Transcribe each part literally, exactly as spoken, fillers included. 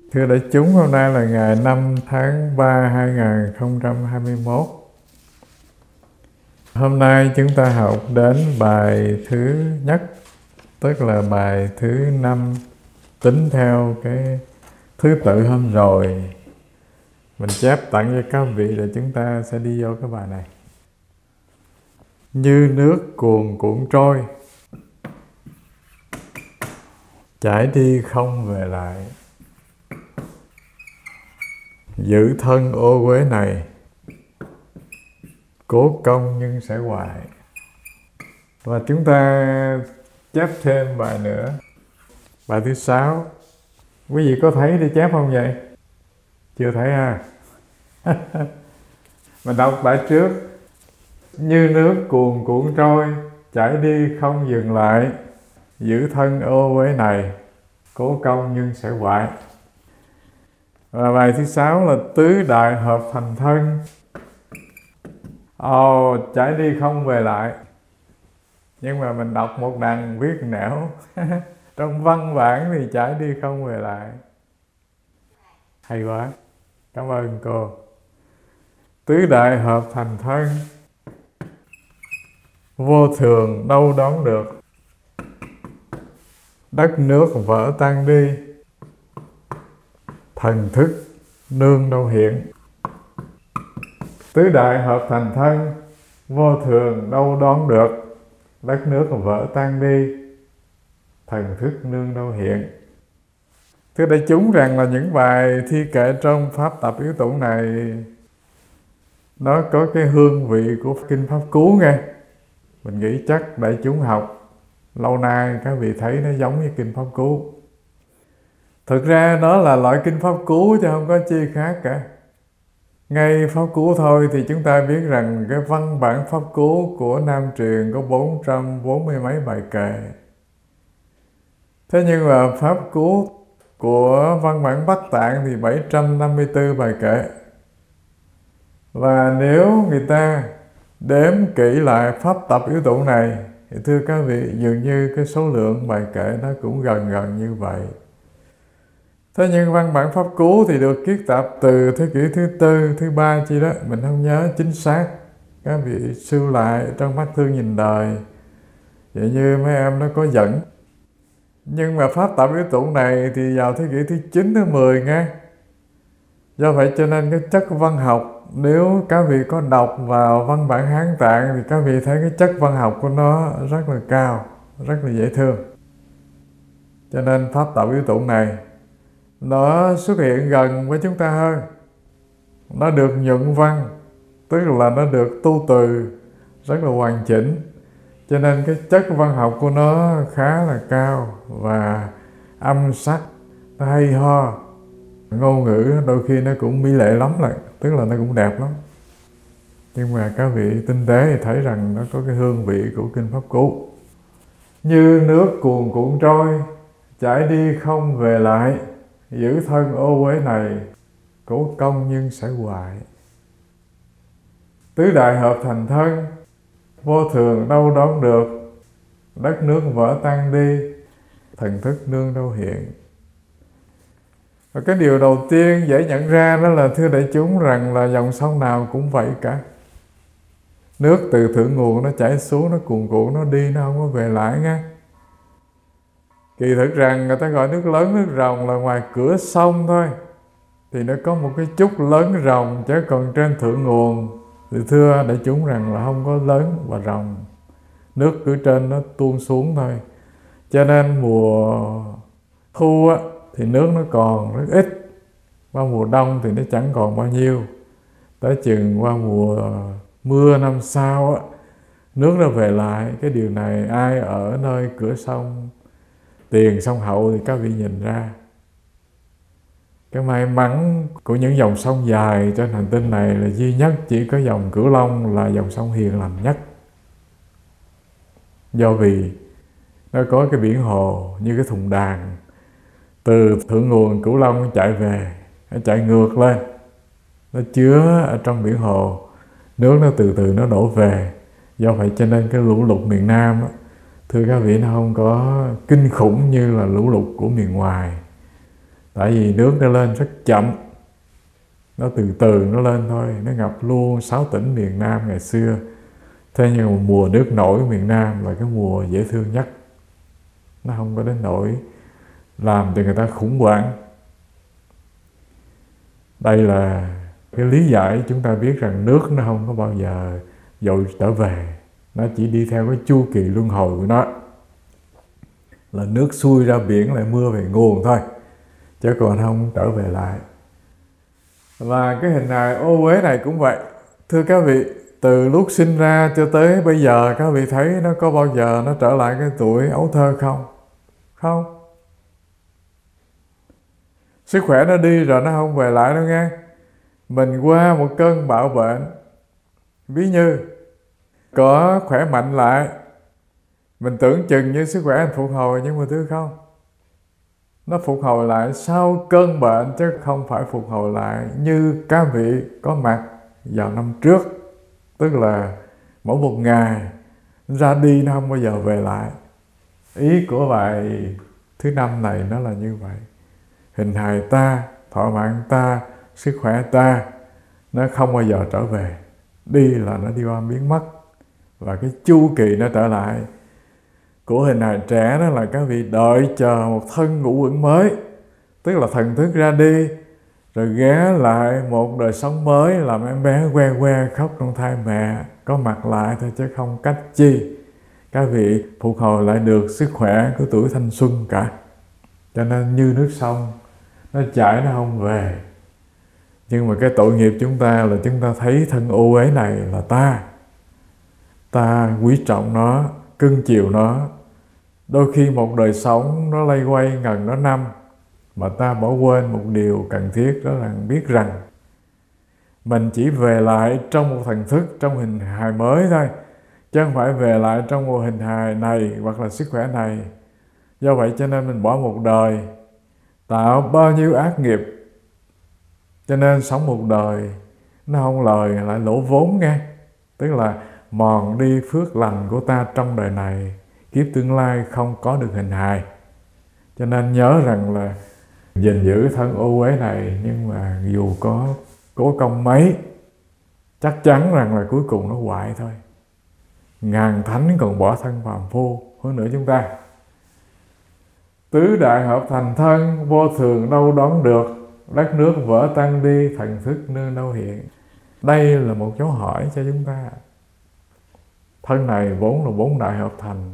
Thưa đại chúng, hôm nay là ngày năm tháng ba hai nghìn không trăm hai mươi mốt. Hôm nay chúng ta học đến bài thứ nhất, tức là bài thứ năm, tính theo cái thứ tự hôm rồi. Mình chép tặng cho các vị để chúng ta sẽ đi vô cái bài này. Như nước cuồn cuộn trôi, chảy đi không về lại, giữ thân ô uế này, cố công nhưng sẽ hoài. Và chúng ta chép thêm bài nữa, bài thứ sáu. Quý vị có thấy đi chép không vậy? Chưa thấy ha? Mình đọc bài trước. Như nước cuồn cuộn trôi, chảy đi không dừng lại, giữ thân ô uế này, cố công nhưng sẽ hoại. Và bài thứ sáu là tứ đại hợp thành thân. Ồ, oh, chảy đi không về lại. Nhưng mà mình đọc một đằng viết nẻo. Trong văn bản thì chảy đi không về lại. Hay quá, cảm ơn cô. Tứ đại hợp thành thân, vô thường đâu đón được, đất nước vỡ tan đi, thần thức nương đâu hiện. Tứ đại hợp thành thân, vô thường đâu đón được, đất nước vỡ tan đi, thần thức nương đâu hiện. Thưa đại chúng, rằng là những bài thi kệ trong pháp tập yếu tụng này nó có cái hương vị của kinh Pháp Cú nghe. Mình nghĩ chắc đại chúng học lâu nay các vị thấy nó giống như kinh Pháp Cú. Thực ra nó là loại kinh Pháp Cú chứ không có chi khác cả. Ngay Pháp Cú thôi thì chúng ta biết rằng cái văn bản Pháp Cú của Nam truyền có bốn trăm bốn mươi mấy bài kệ. Thế nhưng mà Pháp Cú của văn bản Bắc Tạng thì bảy trăm năm mươi tư bài kệ. Và nếu người ta đếm kỹ lại pháp tập yếu tụng này thì thưa các vị, dường như cái số lượng bài kệ nó cũng gần gần như vậy. Thế nhưng văn bản Pháp Cú thì được kiết tập từ thế kỷ thứ tư, thứ ba chi đó, mình không nhớ chính xác. Các vị sưu lại trong Mắt Thương Nhìn Đời, vậy như mấy em nó có dẫn. Nhưng mà pháp tập yếu tụng này thì vào thế kỷ thứ chín, thứ mười nghe. Do vậy cho nên cái chất văn học, nếu các vị có đọc vào văn bản Hán Tạng thì các vị thấy cái chất văn học của nó rất là cao, rất là dễ thương. Cho nên pháp tập yếu tụng này nó xuất hiện gần với chúng ta hơn. Nó được nhuận văn, tức là nó được tu từ rất là hoàn chỉnh. Cho nên cái chất văn học của nó khá là cao và âm sắc, nó hay ho. Ngôn ngữ đôi khi nó cũng mỹ lệ lắm lại, tức là nó cũng đẹp lắm. Nhưng mà các vị tinh tế thì thấy rằng nó có cái hương vị của kinh Pháp Cú. Như nước cuồn cuộn trôi, chảy đi không về lại, giữ thân ô uế này, cố công nhưng sẽ hoại. Tứ đại hợp thành thân, vô thường đâu đón được, đất nước vỡ tan đi, thần thức nương đâu hiện. Và cái điều đầu tiên dễ nhận ra đó là thưa đại chúng, rằng là dòng sông nào cũng vậy cả. Nước từ thượng nguồn nó chảy xuống, nó cuồn cuộn, nó đi, nó không có về lại nghe. Kỳ thực rằng người ta gọi nước lớn, nước ròng là ngoài cửa sông thôi thì nó có một cái chút lớn ròng, chứ còn trên thượng nguồn thì thưa đại chúng rằng là không có lớn và ròng. Nước cứ trên nó tuôn xuống thôi. Cho nên mùa thu á thì nước nó còn rất ít, qua mùa đông thì nó chẳng còn bao nhiêu. Tới chừng qua mùa mưa năm sau á, nước nó về lại. Cái điều này ai ở nơi cửa sông Tiền, sông Hậu thì các vị nhìn ra. Cái may mắn của những dòng sông dài trên hành tinh này là duy nhất chỉ có dòng Cửu Long là dòng sông hiền lành nhất. Do vì nó có cái biển hồ như cái thùng đàn, từ thượng nguồn Cửu Long chạy về, nó chạy ngược lên, nó chứa ở trong biển hồ, nước nó từ từ nó đổ về. Do vậy cho nên cái lũ lụt miền Nam, thưa các vị, nó không có kinh khủng như là lũ lụt của miền ngoài. Tại vì nước nó lên rất chậm, nó từ từ nó lên thôi. Nó ngập luôn sáu tỉnh miền Nam ngày xưa. Thế nhưng mà mùa nước nổi miền Nam là cái mùa dễ thương nhất. Nó không có đến nỗi làm cho người ta khủng hoảng. Đây là cái lý giải chúng ta biết rằng nước nó không có bao giờ dội trở về. Nó chỉ đi theo cái chu kỳ luân hồi của nó, là nước xuôi ra biển lại mưa về nguồn thôi, chứ còn không trở về lại. Và cái hình hài ô uế này cũng vậy. Thưa các vị, từ lúc sinh ra cho tới bây giờ, các vị thấy nó có bao giờ nó trở lại cái tuổi ấu thơ không? Không. Sức khỏe nó đi rồi nó không về lại đâu nghe. Mình qua một cơn bạo bệnh, ví như có khỏe mạnh lại, mình tưởng chừng như sức khỏe anh phục hồi, nhưng mà thưa không, nó phục hồi lại sau cơn bệnh, chứ không phải phục hồi lại như các vị có mặt vào năm trước. Tức là mỗi một ngày ra đi nó không bao giờ về lại. Ý của bài thứ năm này nó là như vậy. Hình hài ta, thọ mạng ta, sức khỏe ta, nó không bao giờ trở về. Đi là nó đi qua biến mất. Và cái chu kỳ nó trở lại của hình hài trẻ đó là các vị đợi chờ một thân ngũ uẩn mới. Tức là thần thức ra đi, rồi ghé lại một đời sống mới, làm em bé que que khóc trong thai mẹ, có mặt lại thôi chứ không cách chi các vị phục hồi lại được sức khỏe của tuổi thanh xuân cả. Cho nên như nước sông, nó chảy nó không về. Nhưng mà cái tội nghiệp chúng ta là chúng ta thấy thân ô uế này là ta. Ta quý trọng nó, cưng chiều nó. Đôi khi một đời sống nó lay quay ngần nó năm, mà ta bỏ quên một điều cần thiết, đó là biết rằng mình chỉ về lại trong một thần thức, trong hình hài mới thôi, chứ không phải về lại trong một hình hài này hoặc là sức khỏe này. Do vậy cho nên mình bỏ một đời, tạo bao nhiêu ác nghiệp, cho nên sống một đời nó không lời lại lỗ vốn nghe. Tức là mòn đi phước lành của ta trong đời này, kiếp tương lai không có được hình hài. Cho nên nhớ rằng là gìn giữ thân ô uế này, nhưng mà dù có cố công mấy, chắc chắn rằng là cuối cùng nó hoại thôi. Ngàn thánh còn bỏ thân phàm phu hơn nữa chúng ta. Tứ đại hợp thành thân, vô thường đâu đón được. Đất nước vỡ tan đi, thần thức nơi đâu hiện. Đây là một dấu hỏi cho chúng ta. Thân này vốn là bốn đại hợp thành.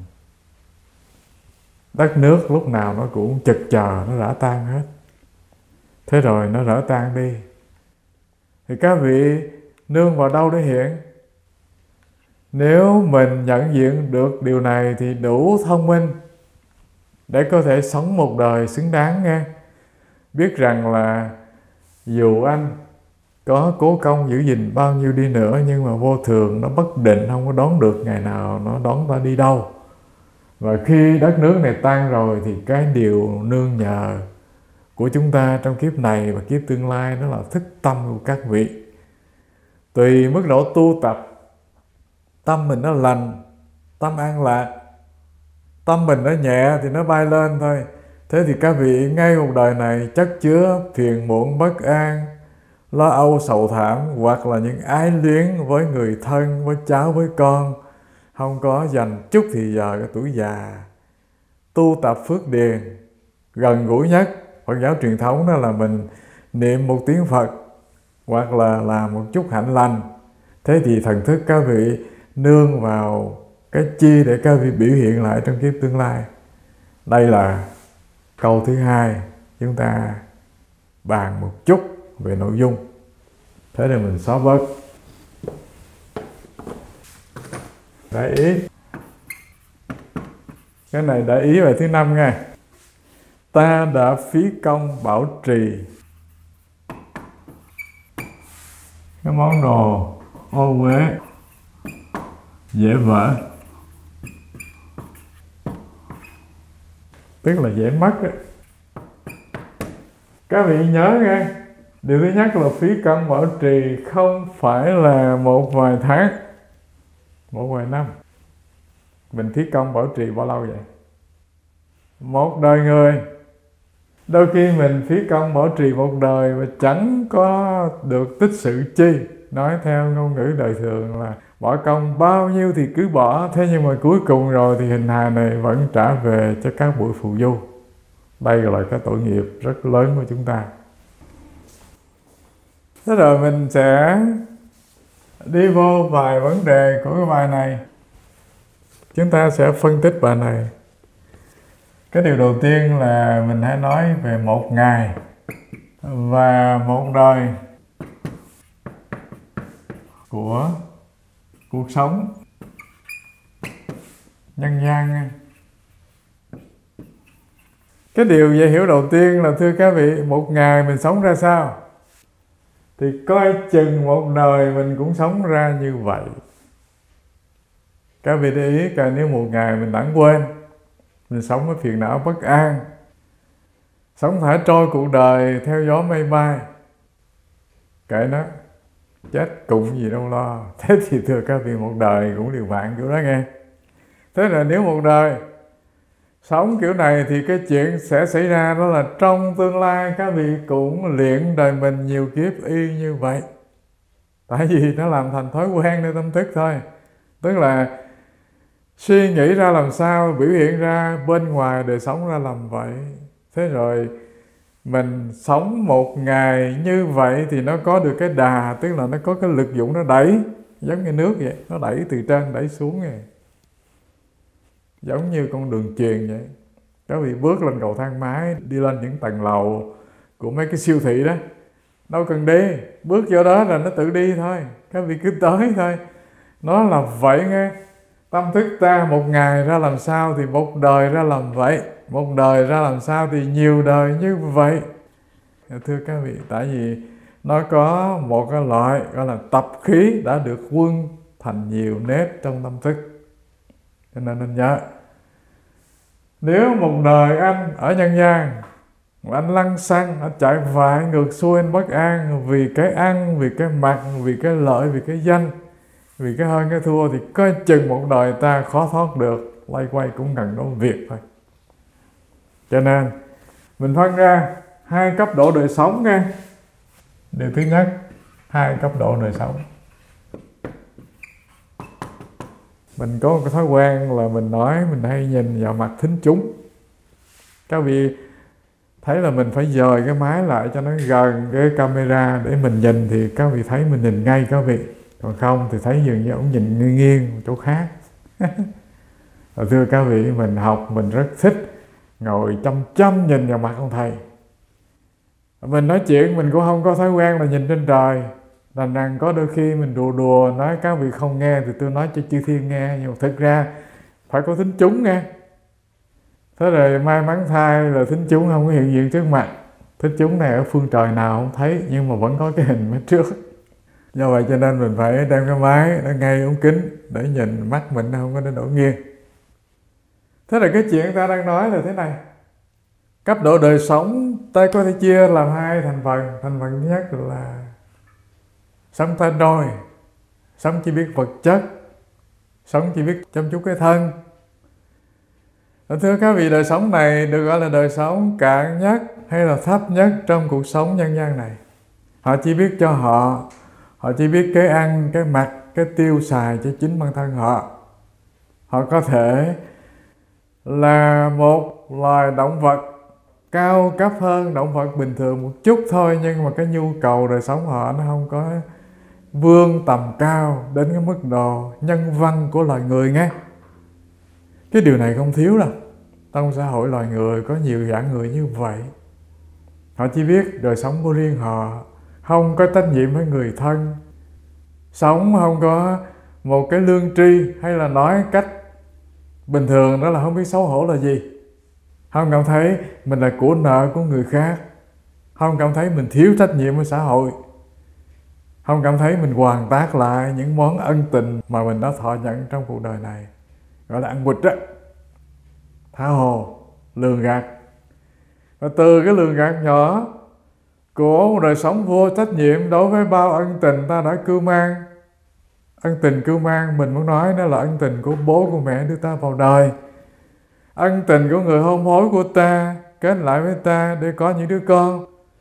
Đất nước lúc nào nó cũng chực chờ nó rã tan hết. Thế rồi nó rã tan đi, thì các vị nương vào đâu để hiện? Nếu mình nhận diện được điều này thì đủ thông minh để có thể sống một đời xứng đáng nghe. Biết rằng là dù anh có cố công giữ gìn bao nhiêu đi nữa, nhưng mà vô thường nó bất định, không có đoán được ngày nào nó đón ta đi đâu. Và khi đất nước này tan rồi thì cái điều nương nhờ của chúng ta trong kiếp này và kiếp tương lai đó là thức tâm của các vị. Tùy mức độ tu tập, tâm mình nó lành, tâm an lạc, tâm mình nó nhẹ thì nó bay lên thôi. Thế thì các vị ngay một đời này chất chứa phiền muộn bất an, lo âu sầu thảm, hoặc là những ái luyến với người thân, với cháu, với con, không có dành chút thì giờ cái tuổi già. Tu tập phước điền gần gũi nhất Phật giáo truyền thống đó là mình niệm một tiếng Phật, hoặc là làm một chút hạnh lành. Thế thì thần thức các vị nương vào cái chi để các vị biểu hiện lại trong kiếp tương lai. Đây là câu thứ hai chúng ta bàn một chút về nội dung. Thế thì mình xóa bớt. Để ý. Cái này để ý về thứ năm nha. Ta đã phí công bảo trì cái món đồ ô uế dễ vỡ, tức là dễ mất ấy. Các vị nhớ nghe, điều thứ nhất là phí công bảo trì không phải là một vài tháng, một vài năm. Mình phí công bảo trì bao lâu vậy? Một đời người Đôi khi mình phí công bảo trì một đời mà chẳng có được tích sự chi. Nói theo ngôn ngữ đời thường là bỏ công bao nhiêu thì cứ bỏ, thế nhưng mà cuối cùng rồi thì hình hài này vẫn trả về cho các buổi phù du. Đây là cái tội nghiệp rất lớn của chúng ta. Thế rồi mình sẽ đi vô vài vấn đề của cái bài này. Chúng ta sẽ phân tích bài này. Cái điều đầu tiên là mình hãy nói về một ngày và một đời của cuộc sống nhân gian. Cái điều dễ hiểu đầu tiên là, thưa các vị, một ngày mình sống ra sao thì coi chừng một đời mình cũng sống ra như vậy. Các vị để ý coi, nếu một ngày mình lãng quên, mình sống với phiền não bất an, sống thả trôi cuộc đời theo gió mây bay, kệ nó, chết cũng gì đâu lo. Thế thì thưa các vị, một đời cũng liều mạng kiểu đó nghe. Thế là nếu một đời sống kiểu này thì cái chuyện sẽ xảy ra đó là trong tương lai các vị cũng luyện đời mình nhiều kiếp y như vậy. Tại vì nó làm thành thói quen nơi tâm thức thôi. Tức là suy nghĩ ra làm sao, biểu hiện ra bên ngoài đời sống ra làm vậy. Thế rồi mình sống một ngày như vậy thì nó có được cái đà, tức là nó có cái lực dụng nó đẩy, giống như nước vậy, nó đẩy từ trên đẩy xuống vậy. Giống như con đường chuyền vậy. Các vị bước lên cầu thang máy, đi lên những tầng lầu của mấy cái siêu thị đó, đâu cần đi, bước vô đó là nó tự đi thôi. Các vị cứ tới thôi. Nó là vậy nghe. Tâm thức ta một ngày ra làm sao thì một đời ra làm vậy. Một đời ra làm sao thì nhiều đời như vậy. Thưa các vị, tại vì nó có một cái loại gọi là tập khí đã được quân thành nhiều nếp trong tâm thức. Cho nên nên nhớ, nếu một đời anh ở nhân gian, anh lăng xăng, anh chạy vại ngược xuôi, anh bất an vì cái ăn, vì cái mặc, vì cái lợi, vì cái danh, vì cái hơn cái thua, thì coi chừng một đời ta khó thoát được, lay quay cũng cần có việc thôi. Cho nên mình phân ra hai cấp độ đời sống nha. Điều thứ nhất, hai cấp độ đời sống. Mình có một cái thói quen là mình nói, mình hay nhìn vào mặt thính chúng. Các vị thấy là mình phải dời cái máy lại cho nó gần cái camera để mình nhìn, thì các vị thấy mình nhìn ngay các vị. Còn không thì thấy dường như ông nhìn nghiêng nghiêng chỗ khác. Thưa các vị, mình học mình rất thích ngồi chăm chăm nhìn vào mặt ông thầy. Mình nói chuyện mình cũng không có thói quen là nhìn trên trời. Thành rằng có đôi khi mình đùa đùa nói các vị không nghe thì tôi nói cho chư thiên nghe. Nhưng mà thực ra phải có thính chúng nghe. Thế rồi may mắn thay là thính chúng không có hiện diện trước mặt. Thính chúng này ở phương trời nào không thấy, nhưng mà vẫn có cái hình ở trước. Do vậy cho nên mình phải đem cái máy nó ngay ống kính để nhìn mắt mình nó không có đến đổ nghiêng. Thế là cái chuyện ta đang nói là thế này. Cấp độ đời sống ta có thể chia làm hai thành phần. Thành phần thứ nhất là sống ta đôi, sống chỉ biết vật chất, sống chỉ biết chăm chút cái thân. Thưa các vị, đời sống này được gọi là đời sống cạn nhất hay là thấp nhất trong cuộc sống nhân gian này. Họ chỉ biết cho họ, họ chỉ biết cái ăn, cái mặc, cái tiêu xài cho chính bản thân họ. Họ có thể là một loài động vật cao cấp hơn động vật bình thường một chút thôi, nhưng mà cái nhu cầu đời sống họ nó không có vươn tầm cao đến cái mức độ nhân văn của loài người nghe. Cái điều này không thiếu đâu. Trong xã hội loài người có nhiều dạng người như vậy. Họ chỉ biết đời sống của riêng họ, không có trách nhiệm với người thân, sống không có một cái lương tri, hay là nói cách bình thường đó là không biết xấu hổ là gì. Không cảm thấy mình là của nợ của người khác, không cảm thấy mình thiếu trách nhiệm với xã hội, không cảm thấy mình hoàn tác lại những món ân tình mà mình đã thọ nhận trong cuộc đời này. Gọi là ăn quỵt đó, tha hồ, lường gạt. Và từ cái lường gạt nhỏ của một đời sống vô trách nhiệm đối với bao ân tình ta đã cưu mang. Ân tình cưu mang mình muốn nói đó là ân tình của bố của mẹ đưa ta vào đời, ân tình của người hôn phối của ta, kết lại với ta để có những đứa con.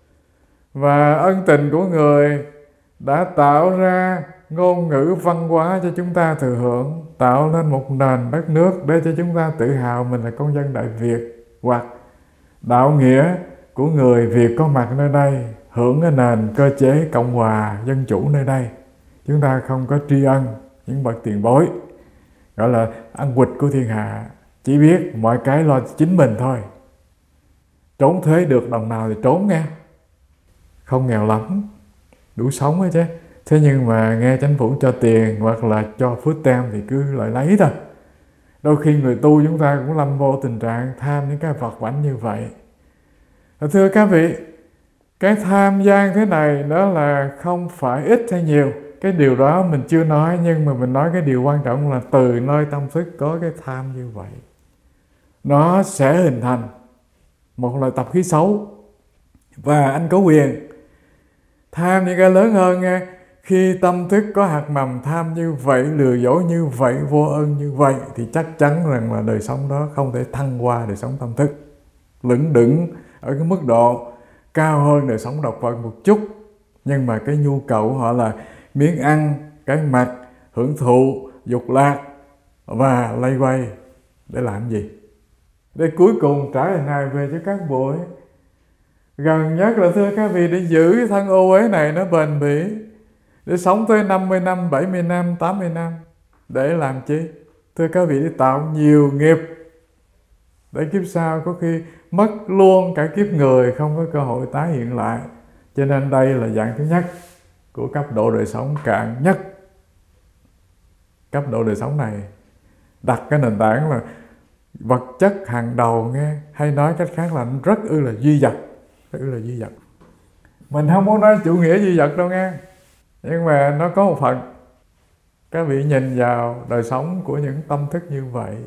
Và ân tình của người đã tạo ra ngôn ngữ văn hóa cho chúng ta thừa hưởng, tạo nên một nền đất nước để cho chúng ta tự hào mình là con dân Đại Việt, hoặc đạo nghĩa của người Việt có mặt nơi đây, hưởng cái nền cơ chế cộng hòa dân chủ nơi đây. Chúng ta không có tri ân những bậc tiền bối, gọi là ăn quỵt của thiên hạ, chỉ biết mọi cái lo chính mình thôi. Trốn thuế được đồng nào thì trốn nghe, không nghèo lắm, đủ sống ấy chứ. Thế nhưng mà nghe chính phủ cho tiền hoặc là cho phước tem thì cứ lại lấy thôi. Đôi khi người tu chúng ta cũng lâm vô tình trạng tham những cái vật vãnh như vậy. Thưa các vị, cái tham gian thế này đó là không phải ít hay nhiều. Cái điều đó mình chưa nói, nhưng mà mình nói cái điều quan trọng là từ nơi tâm thức có cái tham như vậy, nó sẽ hình thành một loại tập khí xấu. Và anh có quyền tham những cái lớn hơn nghe. Khi tâm thức có hạt mầm tham như vậy, lừa dối như vậy, vô ơn như vậy, thì chắc chắn rằng là đời sống đó không thể thăng qua đời sống tâm thức, lững đững ở cái mức độ cao hơn đời sống độc vật một chút. Nhưng mà cái nhu cầu của họ là miếng ăn, cái mặc, hưởng thụ, dục lạc và lây quay để làm gì? Để cuối cùng trả lời này về cho các buổi. Gần nhất là thưa các vị, để giữ cái thân ô uế này nó bền bỉ, để sống tới năm mươi năm, bảy mươi năm, tám mươi năm. Để làm chi? Thưa các vị, để tạo nhiều nghiệp, để kiếp sau có khi mất luôn cả kiếp người, không có cơ hội tái hiện lại. Cho nên đây là dạng thứ nhất của cấp độ đời sống cạn nhất. Cấp độ đời sống này đặt cái nền tảng là vật chất hàng đầu nghe, hay nói cách khác là rất ư là duy vật, rất ư là duy vật. Mình không muốn nói chủ nghĩa duy vật đâu nghe, nhưng mà nó có một phần. Các vị nhìn vào đời sống của những tâm thức như vậy,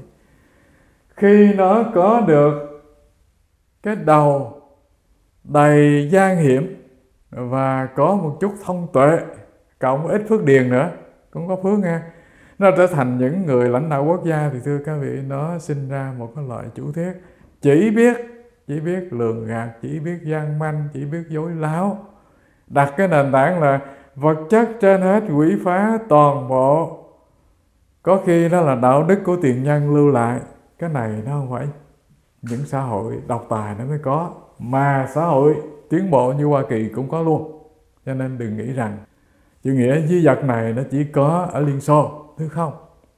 khi nó có được cái đầu đầy gian hiểm và có một chút thông tuệ, cộng ít phước điền nữa, cũng có phước nghe, nó trở thành những người lãnh đạo quốc gia, thì thưa các vị, nó sinh ra một cái loại chủ thuyết chỉ biết chỉ biết lường gạt, chỉ biết gian manh, chỉ biết dối láo, đặt cái nền tảng là vật chất trên hết, quỷ phá toàn bộ. Có khi đó là đạo đức của tiền nhân lưu lại. Cái này nó không phải những xã hội độc tài nó mới có, mà xã hội tiến bộ như Hoa Kỳ cũng có luôn. Cho nên đừng nghĩ rằng chủ nghĩa duy vật này nó chỉ có ở Liên Xô, thứ không.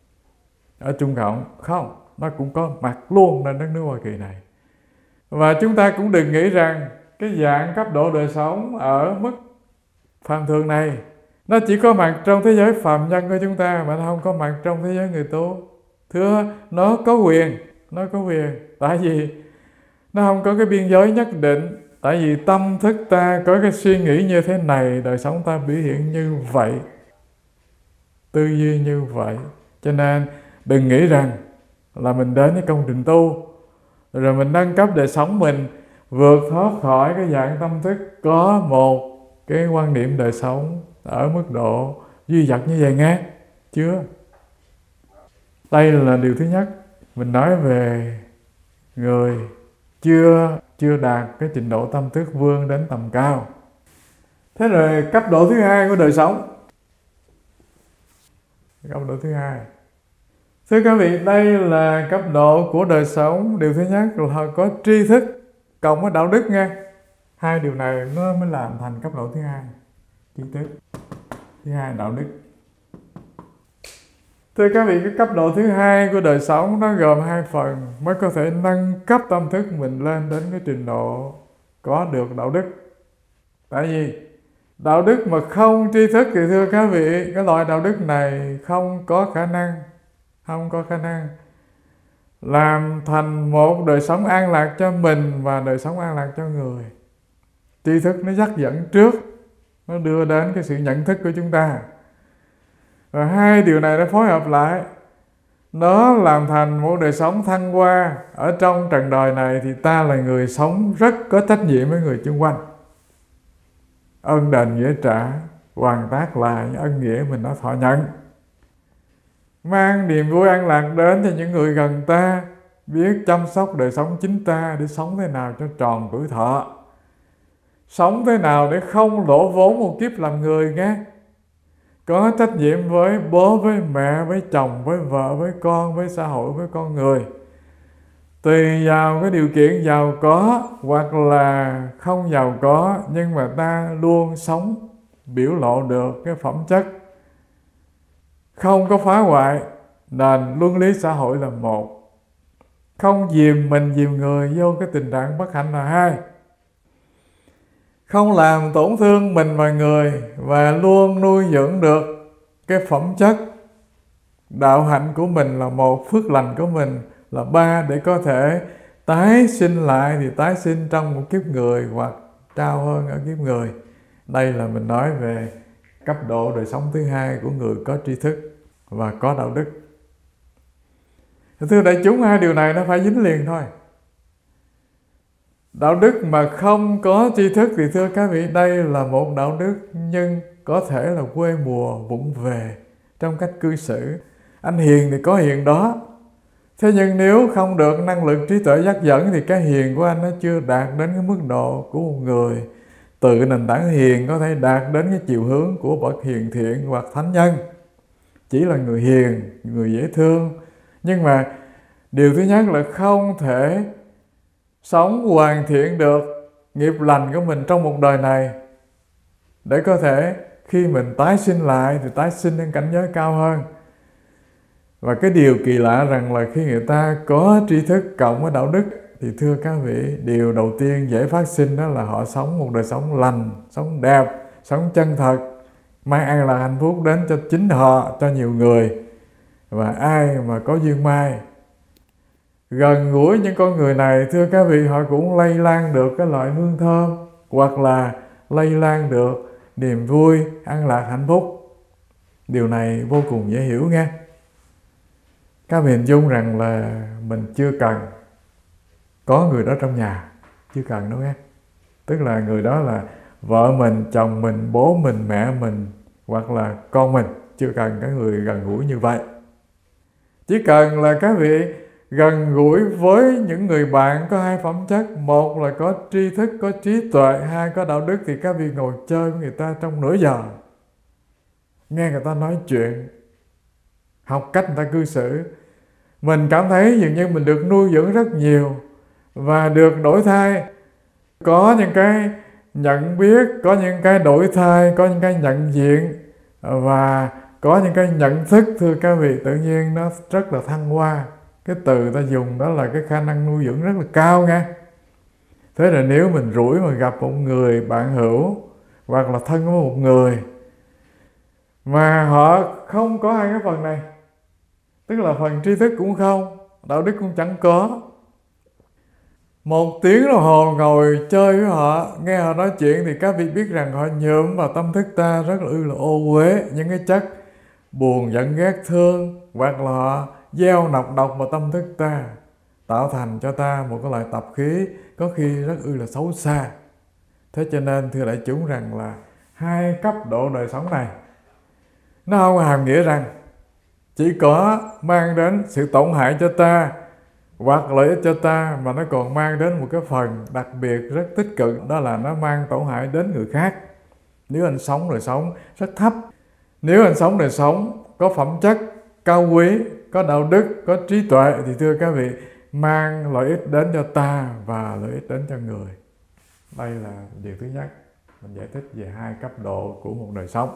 Ở Trung Cộng không, nó cũng có mặt luôn trên đất nước Hoa Kỳ này. Và chúng ta cũng đừng nghĩ rằng cái dạng cấp độ đời sống ở mức phàm thường này nó chỉ có mặt trong thế giới phàm nhân của chúng ta, mà nó không có mặt trong thế giới người tu. Thưa, nó có quyền, nó có quyền. Tại vì nó không có cái biên giới nhất định. Tại vì tâm thức ta có cái suy nghĩ như thế này, đời sống ta biểu hiện như vậy, tư duy như vậy. Cho nên đừng nghĩ rằng là mình đến cái công trình tu rồi mình nâng cấp đời sống mình, vượt thoát khỏi cái dạng tâm thức có một cái quan niệm đời sống ở mức độ duy vật như vậy nghe. Chưa. Đây là điều thứ nhất. Mình nói về người chưa chưa đạt cái trình độ tâm thức vươn đến tầm cao. Thế rồi cấp độ thứ hai của đời sống. Cấp độ thứ hai. Thưa các vị, đây là cấp độ của đời sống. Điều thứ nhất là có tri thức cộng với đạo đức nghe. Hai điều này nó mới làm thành cấp độ thứ hai. Tri thức. Thứ hai đạo đức. Thưa các vị, cái cấp độ thứ hai của đời sống nó gồm hai phần mới có thể nâng cấp tâm thức mình lên đến cái trình độ có được đạo đức. Tại vì đạo đức mà không tri thức thì thưa các vị, cái loại đạo đức này không có khả năng không có khả năng làm thành một đời sống an lạc cho mình và đời sống an lạc cho người. Tri thức nó dắt dẫn trước, nó đưa đến cái sự nhận thức của chúng ta. Và hai điều này nó phối hợp lại, nó làm thành một đời sống thăng hoa. Ở trong trần đời này thì ta là người sống rất có trách nhiệm với người xung quanh. Ơn đền nghĩa trả, hoàn tác lại ân nghĩa mình đã thọ nhận. Mang niềm vui an lạc đến cho những người gần ta, biết chăm sóc đời sống chính ta để sống thế nào cho tròn tuổi thọ, sống thế nào để không lỗ vốn một kiếp làm người nghe. Có trách nhiệm với bố, với mẹ, với chồng, với vợ, với con, với xã hội, với con người. Tùy vào cái điều kiện giàu có hoặc là không giàu có, nhưng mà ta luôn sống biểu lộ được cái phẩm chất không có phá hoại nền luân lý xã hội là một, không dìm mình dìm người vô cái tình trạng bất hạnh là hai, không làm tổn thương mình và người, và luôn nuôi dưỡng được cái phẩm chất đạo hạnh của mình là một, phước lành của mình là ba, để có thể tái sinh lại thì tái sinh trong một kiếp người hoặc cao hơn ở kiếp người. Đây là mình nói về cấp độ đời sống thứ hai của người có tri thức và có đạo đức. Thưa đại chúng, hai điều này nó phải dính liền thôi. Đạo đức mà không có tri thức thì thưa các vị, đây là một đạo đức nhưng có thể là quê mùa vụng về trong cách cư xử. Anh hiền thì có hiền đó, thế nhưng nếu không được năng lực trí tuệ dắt dẫn thì cái hiền của anh nó chưa đạt đến cái mức độ của một người từ nền tảng hiền có thể đạt đến cái chiều hướng của bậc hiền thiện hoặc thánh nhân. Chỉ là người hiền, người dễ thương, nhưng mà điều thứ nhất là không thể sống hoàn thiện được nghiệp lành của mình trong một đời này, để có thể khi mình tái sinh lại thì tái sinh đến cảnh giới cao hơn. Và cái điều kỳ lạ rằng là khi người ta có tri thức cộng với đạo đức thì thưa các vị, điều đầu tiên dễ phát sinh đó là họ sống một đời sống lành, sống đẹp, sống chân thật, mang an lạc hạnh phúc đến cho chính họ, cho nhiều người. Và ai mà có duyên may gần gũi những con người này, thưa các vị, họ cũng lây lan được cái loại hương thơm hoặc là lây lan được niềm vui, an lạc, hạnh phúc. Điều này vô cùng dễ hiểu nghe. Các vị hình dung rằng là mình chưa cần có người đó trong nhà, chưa cần đâu nghe. Tức là người đó là vợ mình, chồng mình, bố mình, mẹ mình hoặc là con mình, chưa cần cái người gần gũi như vậy. Chỉ cần là các vị gần gũi với những người bạn có hai phẩm chất, một là có tri thức, có trí tuệ, hai có đạo đức, thì các vị ngồi chơi với người ta trong nửa giờ, nghe người ta nói chuyện, học cách người ta cư xử, mình cảm thấy dường như mình được nuôi dưỡng rất nhiều và được đổi thay. Có những cái nhận biết, có những cái đổi thay, có những cái nhận diện và có những cái nhận thức, thưa các vị, tự nhiên nó rất là thăng hoa. Cái từ ta dùng đó là cái khả năng nuôi dưỡng rất là cao nha. Thế là nếu mình rủi mà gặp một người bạn hữu hoặc là thân với một người mà họ không có hai cái phần này, tức là phần tri thức cũng không, đạo đức cũng chẳng có, một tiếng đồng hồ ngồi chơi với họ, nghe họ nói chuyện, thì các vị biết rằng họ nhuộm vào tâm thức ta rất là ư là ô uế những cái chất buồn, giận, ghét, thương, hoặc là họ gieo nọc độc vào tâm thức ta, tạo thành cho ta một cái loại tập khí có khi rất ư là xấu xa. Thế cho nên thưa đại chúng rằng là hai cấp độ đời sống này nó không hàm nghĩa rằng chỉ có mang đến sự tổn hại cho ta hoặc lợi ích cho ta, mà nó còn mang đến một cái phần đặc biệt rất tích cực, đó là nó mang tổn hại đến người khác. Nếu anh sống đời sống rất thấp, nếu anh sống đời sống có phẩm chất cao quý, có đạo đức, có trí tuệ, thì thưa các vị, mang lợi ích đến cho ta và lợi ích đến cho người. Đây là điều thứ nhất, mình giải thích về hai cấp độ của một đời sống.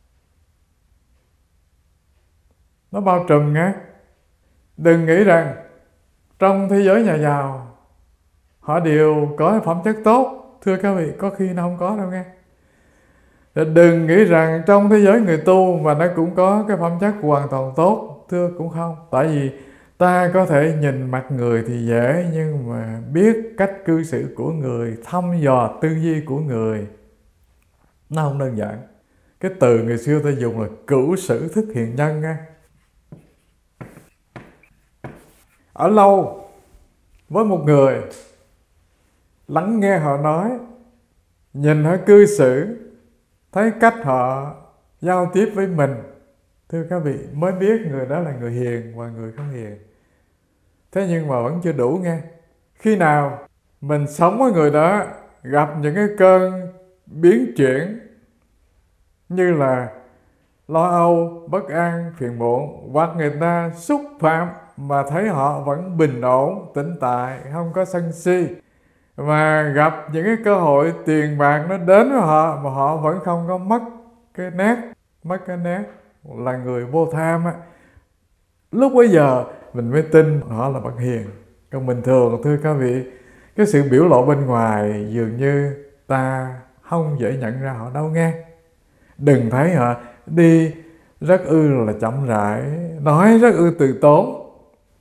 Nó bao trùm nghe. Đừng nghĩ rằng trong thế giới nhà giàu họ đều có phẩm chất tốt, thưa các vị, có khi nó không có đâu nghe. Đừng nghĩ rằng trong thế giới người tu mà nó cũng có cái phẩm chất hoàn toàn tốt, thưa cũng không. Tại vì ta có thể nhìn mặt người thì dễ, nhưng mà biết cách cư xử của người, thăm dò tư duy của người, nó không đơn giản. Cái từ người xưa ta dùng là cửu sử thức hiền nhân nghe. Ở lâu với một người, lắng nghe họ nói, nhìn họ cư xử, thấy cách họ giao tiếp với mình, thưa các vị, mới biết người đó là người hiền và người không hiền. Thế nhưng mà vẫn chưa đủ nghe. Khi nào mình sống với người đó gặp những cái cơn biến chuyển như là lo âu, bất an, phiền muộn, hoặc người ta xúc phạm mà thấy họ vẫn bình ổn, tĩnh tại, không có sân si, mà gặp những cái cơ hội tiền bạc nó đến với họ mà họ vẫn không có mất cái nét, mất cái nét là người vô tham á, lúc bấy giờ mình mới tin họ là bậc hiền. Còn bình thường, thưa các vị, cái sự biểu lộ bên ngoài dường như ta không dễ nhận ra họ đâu nghe. Đừng thấy họ đi rất ư là chậm rãi, nói rất ư từ tốn,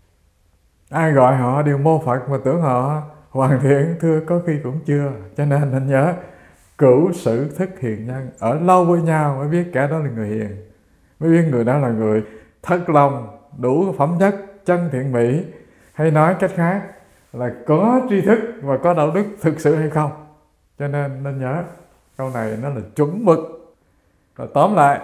ai gọi họ đều mô Phật mà tưởng họ hoàn thiện, thưa có khi cũng chưa. Cho nên nên nhớ cửu xử thức hiền nhân, ở lâu với nhau mới biết kẻ đó là người hiền, mới biết người đó là người thật lòng, đủ phẩm chất chân thiện mỹ, hay nói cách khác là có tri thức và có đạo đức thực sự hay không. Cho nên nên nhớ câu này nó là chuẩn mực. Rồi tóm lại,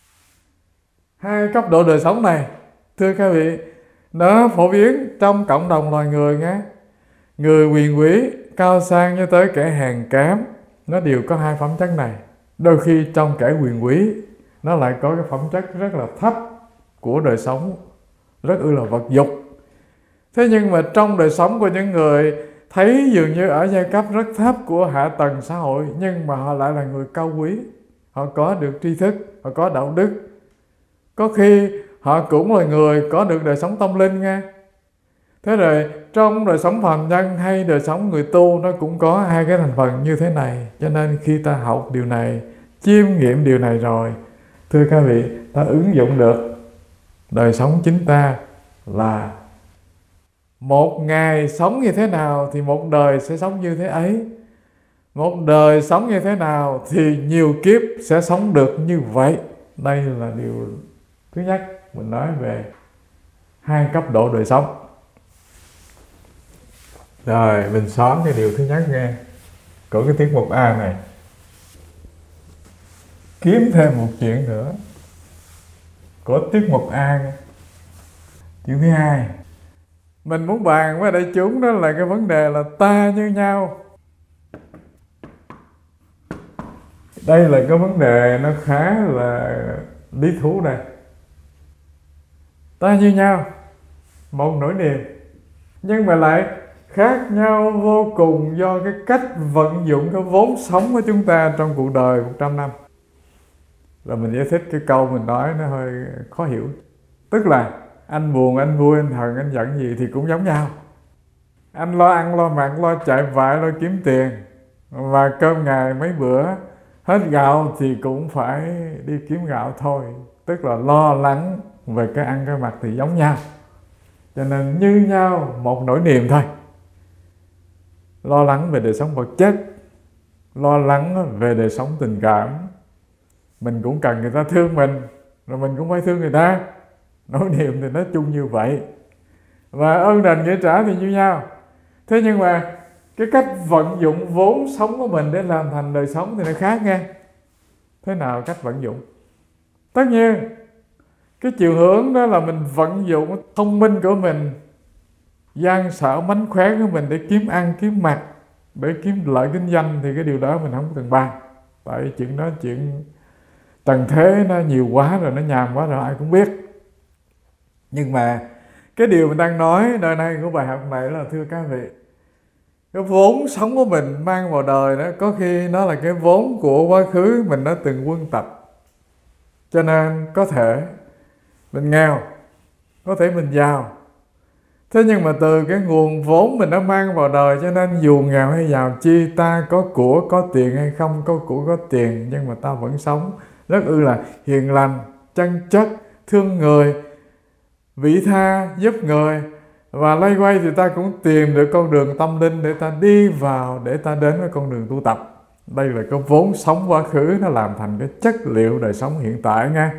hai cấp độ đời sống này, thưa các vị, nó phổ biến trong cộng đồng loài người nhé. Người quyền quý, cao sang cho tới kẻ hèn kém, nó đều có hai phẩm chất này. Đôi khi trong kẻ quyền quý, nó lại có cái phẩm chất rất là thấp của đời sống, rất ư là vật dục. Thế nhưng mà trong đời sống của những người thấy dường như ở giai cấp rất thấp của hạ tầng xã hội, nhưng mà họ lại là người cao quý, họ có được tri thức, họ có đạo đức, có khi họ cũng là người có được đời sống tâm linh nghe. Thế rồi trong đời sống phàm nhân hay đời sống người tu, nó cũng có hai cái thành phần như thế này. Cho nên khi ta học điều này, chiêm nghiệm điều này rồi, thưa các vị, ta ứng dụng được đời sống chính ta là một ngày sống như thế nào thì một đời sẽ sống như thế ấy. Một đời sống như thế nào thì nhiều kiếp sẽ sống được như vậy. Đây là điều thứ nhất mình nói về hai cấp độ đời sống. Rồi mình xóa cái điều thứ nhất nghe của cái tiết mục A này. Kiếm thêm một chuyện nữa của tiết mục A nghe. Chuyện thứ hai mình muốn bàn với đại chúng, đó là cái vấn đề là ta như nhau. Đây là cái vấn đề nó khá là lý thú đây. Ta như nhau, một nỗi niềm, nhưng mà lại khác nhau vô cùng do cái cách vận dụng cái vốn sống của chúng ta trong cuộc đời một trăm năm. Rồi mình giải thích cái câu mình nói nó hơi khó hiểu. Tức là anh buồn, anh vui, anh hờn, anh giận gì thì cũng giống nhau. Anh lo ăn, lo mặc, lo chạy vại, lo kiếm tiền, và cơm ngày mấy bữa hết gạo thì cũng phải đi kiếm gạo thôi. Tức là lo lắng về cái ăn cái mặc thì giống nhau. Cho nên như nhau, một nỗi niềm thôi. Lo lắng về đời sống vật chất, lo lắng về đời sống tình cảm. Mình cũng cần người ta thương mình, rồi mình cũng phải thương người ta. Nỗi niềm thì nói chung như vậy. Và ơn đền nghĩa trả thì như nhau. Thế nhưng mà cái cách vận dụng vốn sống của mình để làm thành đời sống thì nó khác nghe. Thế nào cách vận dụng? Tất nhiên cái chiều hướng đó là mình vận dụng thông minh của mình, gian xảo mánh khóe của mình để kiếm ăn, kiếm mặc, để kiếm lợi kinh doanh, thì cái điều đó mình không cần bàn. Tại chuyện đó chuyện trần thế nó nhiều quá rồi, nó nhàm quá rồi, ai cũng biết. Nhưng mà cái điều mình đang nói đời này của bài học này là, thưa các vị, cái vốn sống của mình mang vào đời đó, có khi nó là cái vốn của quá khứ mình đã từng quân tập. Cho nên có thể mình nghèo, có thể mình giàu. Thế nhưng mà từ cái nguồn vốn mình đã mang vào đời, cho nên dù nghèo hay giàu chi, ta có của có tiền hay không có của có tiền, nhưng mà ta vẫn sống rất ư là hiền lành, chân chất, thương người, vị tha, giúp người. Và lay quay thì ta cũng tìm được con đường tâm linh để ta đi vào, để ta đến với con đường tu tập. Đây là cái vốn sống quá khứ, nó làm thành cái chất liệu đời sống hiện tại nha.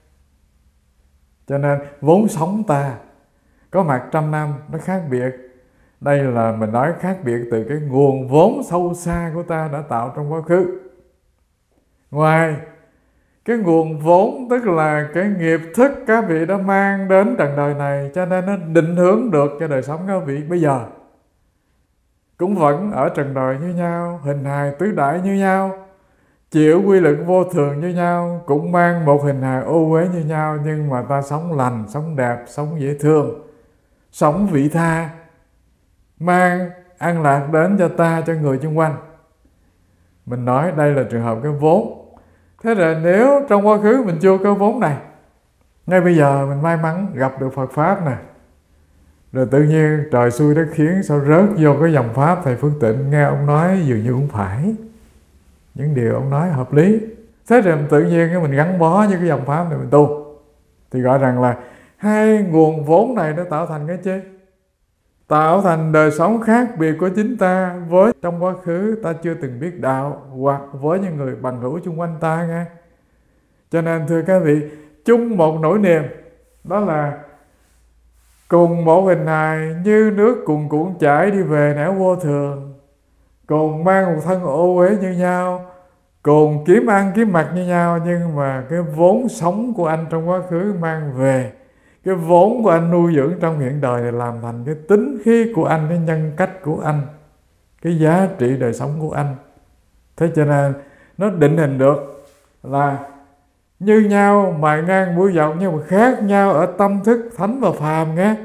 Cho nên vốn sống ta có mặt trăm năm nó khác biệt. Đây là mình nói khác biệt từ cái nguồn vốn sâu xa của ta đã tạo trong quá khứ. Ngoài cái nguồn vốn, tức là cái nghiệp thức các vị đã mang đến trần đời này, cho nên nó định hướng được cho đời sống các vị bây giờ. Cũng vẫn ở trần đời như nhau, hình hài tứ đại như nhau, chịu quy lực vô thường như nhau, cũng mang một hình hài ô uế như nhau, nhưng mà ta sống lành, sống đẹp, sống dễ thương, sống vị tha, mang an lạc đến cho ta, cho người xung quanh. Mình nói đây là trường hợp cái vốn. Thế rồi nếu trong quá khứ mình chưa có vốn này, ngay bây giờ mình may mắn gặp được Phật Pháp nè, rồi tự nhiên trời xui đất khiến sao rớt vô cái dòng Pháp thầy Phước Tịnh, nghe ông nói dường như cũng phải, những điều ông nói hợp lý. Thế rồi tự nhiên cái mình gắn bó với cái dòng Pháp này mình tu, thì gọi rằng là hai nguồn vốn này nó tạo thành cái chi? Tạo thành đời sống khác biệt của chính ta với trong quá khứ ta chưa từng biết đạo, hoặc với những người bằng hữu xung quanh ta nghe. Cho nên thưa các vị, chung một nỗi niềm, đó là cùng một hình hài như nước cuồn cuộn chảy đi về nẻo vô thường, cùng mang một thân ô uế như nhau, cùng kiếm ăn kiếm mặc như nhau, nhưng mà cái vốn sống của anh trong quá khứ mang về, cái vốn của anh nuôi dưỡng trong hiện đời này làm thành cái tính khí của anh, cái nhân cách của anh, cái giá trị đời sống của anh. Thế cho nên nó định hình được là như nhau, mài ngang mũi dọc, nhưng mà khác nhau ở tâm thức thánh và phàm nghe.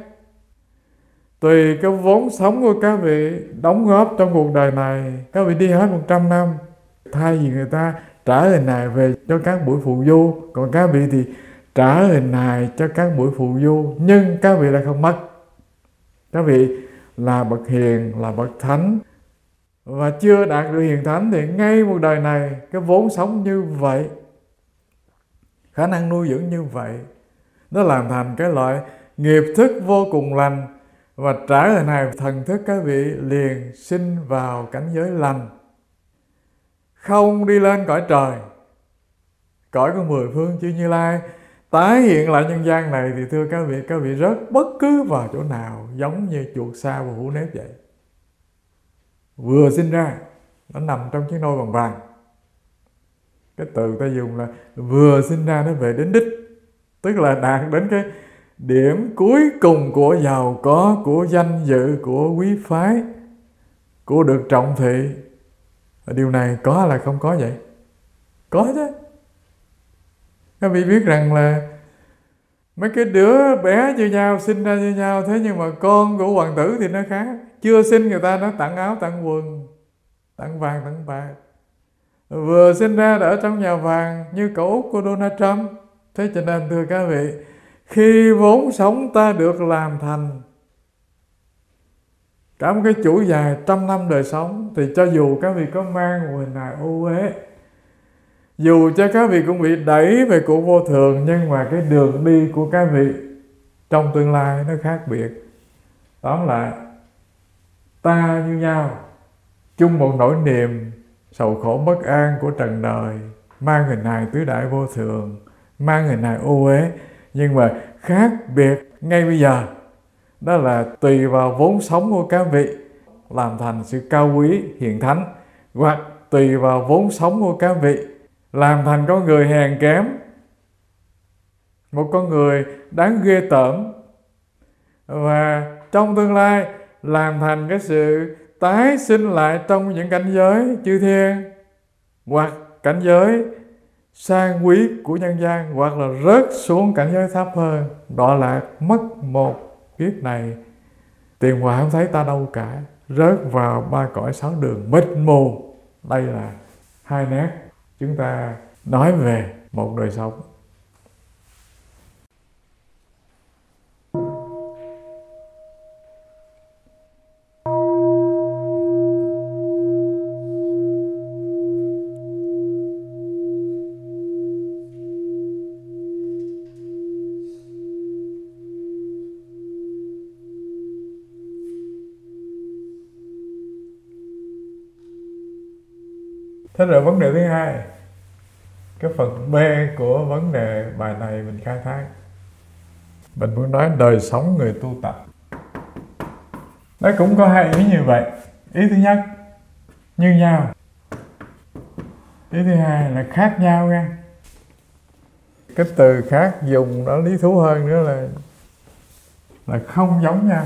Tùy cái vốn sống của các vị đóng góp trong cuộc đời này, các vị đi hết một trăm năm, thay vì người ta trả hình hài về cho các buổi phù du, còn các vị thì trả hình hài cho các buổi phù du, nhưng các vị lại không mất. Các vị là bậc hiền, là bậc thánh, và chưa đạt được hiền thánh thì ngay một đời này cái vốn sống như vậy, khả năng nuôi dưỡng như vậy, nó làm thành cái loại nghiệp thức vô cùng lành, và trả hình hài thần thức các vị liền sinh vào cảnh giới lành, không đi lên cõi trời, cõi của mười phương chư Như Lai, tái hiện lại nhân gian này. Thì thưa các vị, các vị rớt bất cứ vào chỗ nào, giống như chuột sa và hũ nếp vậy. Vừa sinh ra nó nằm trong chiếc nôi bằng vàng. Cái từ ta dùng là vừa sinh ra nó về đến đích, tức là đạt đến cái điểm cuối cùng của giàu có, của danh dự, của quý phái, của được trọng thị. Điều này có là không có vậy? Có chứ. Các vị biết rằng là mấy cái đứa bé như nhau, sinh ra như nhau, thế nhưng mà con của hoàng tử thì nó khác. Chưa sinh người ta nó tặng áo, tặng quần, tặng vàng, tặng bạc. Vừa sinh ra đã ở trong nhà vàng như cậu út của Donald Trump. Thế cho nên thưa các vị, khi vốn sống ta được làm thành cả một cái chuỗi dài trăm năm đời sống, thì cho dù các vị có mang một hình hài ô uế, dù cho các vị cũng bị đẩy về cuộc vô thường, nhưng mà cái đường đi của các vị trong tương lai nó khác biệt. Đó là ta như nhau, chung một nỗi niềm sầu khổ bất an của trần đời, mang hình hài tứ đại vô thường, mang hình hài ô uế, nhưng mà khác biệt ngay bây giờ. Đó là tùy vào vốn sống của các vị làm thành sự cao quý hiền thánh, hoặc tùy vào vốn sống của các vị làm thành con người hèn kém, một con người đáng ghê tởm, và trong tương lai làm thành cái sự tái sinh lại trong những cảnh giới chư thiên, hoặc cảnh giới sang quý của nhân gian, hoặc là rớt xuống cảnh giới thấp hơn, đọa lạc mất một kiếp này, tiền hoài không thấy ta đâu cả, rớt vào ba cõi sáu đường mịt mù. Đây là hai nét chúng ta nói về một đời sống. Thế rồi vấn đề thứ hai, cái phần B của vấn đề bài này mình khai thác, mình muốn nói đời sống người tu tập. Nó cũng có hai ý như vậy. Ý thứ nhất, như nhau. Ý thứ hai là khác nhau nha. Cái từ khác dùng nó lý thú hơn nữa là là không giống nhau.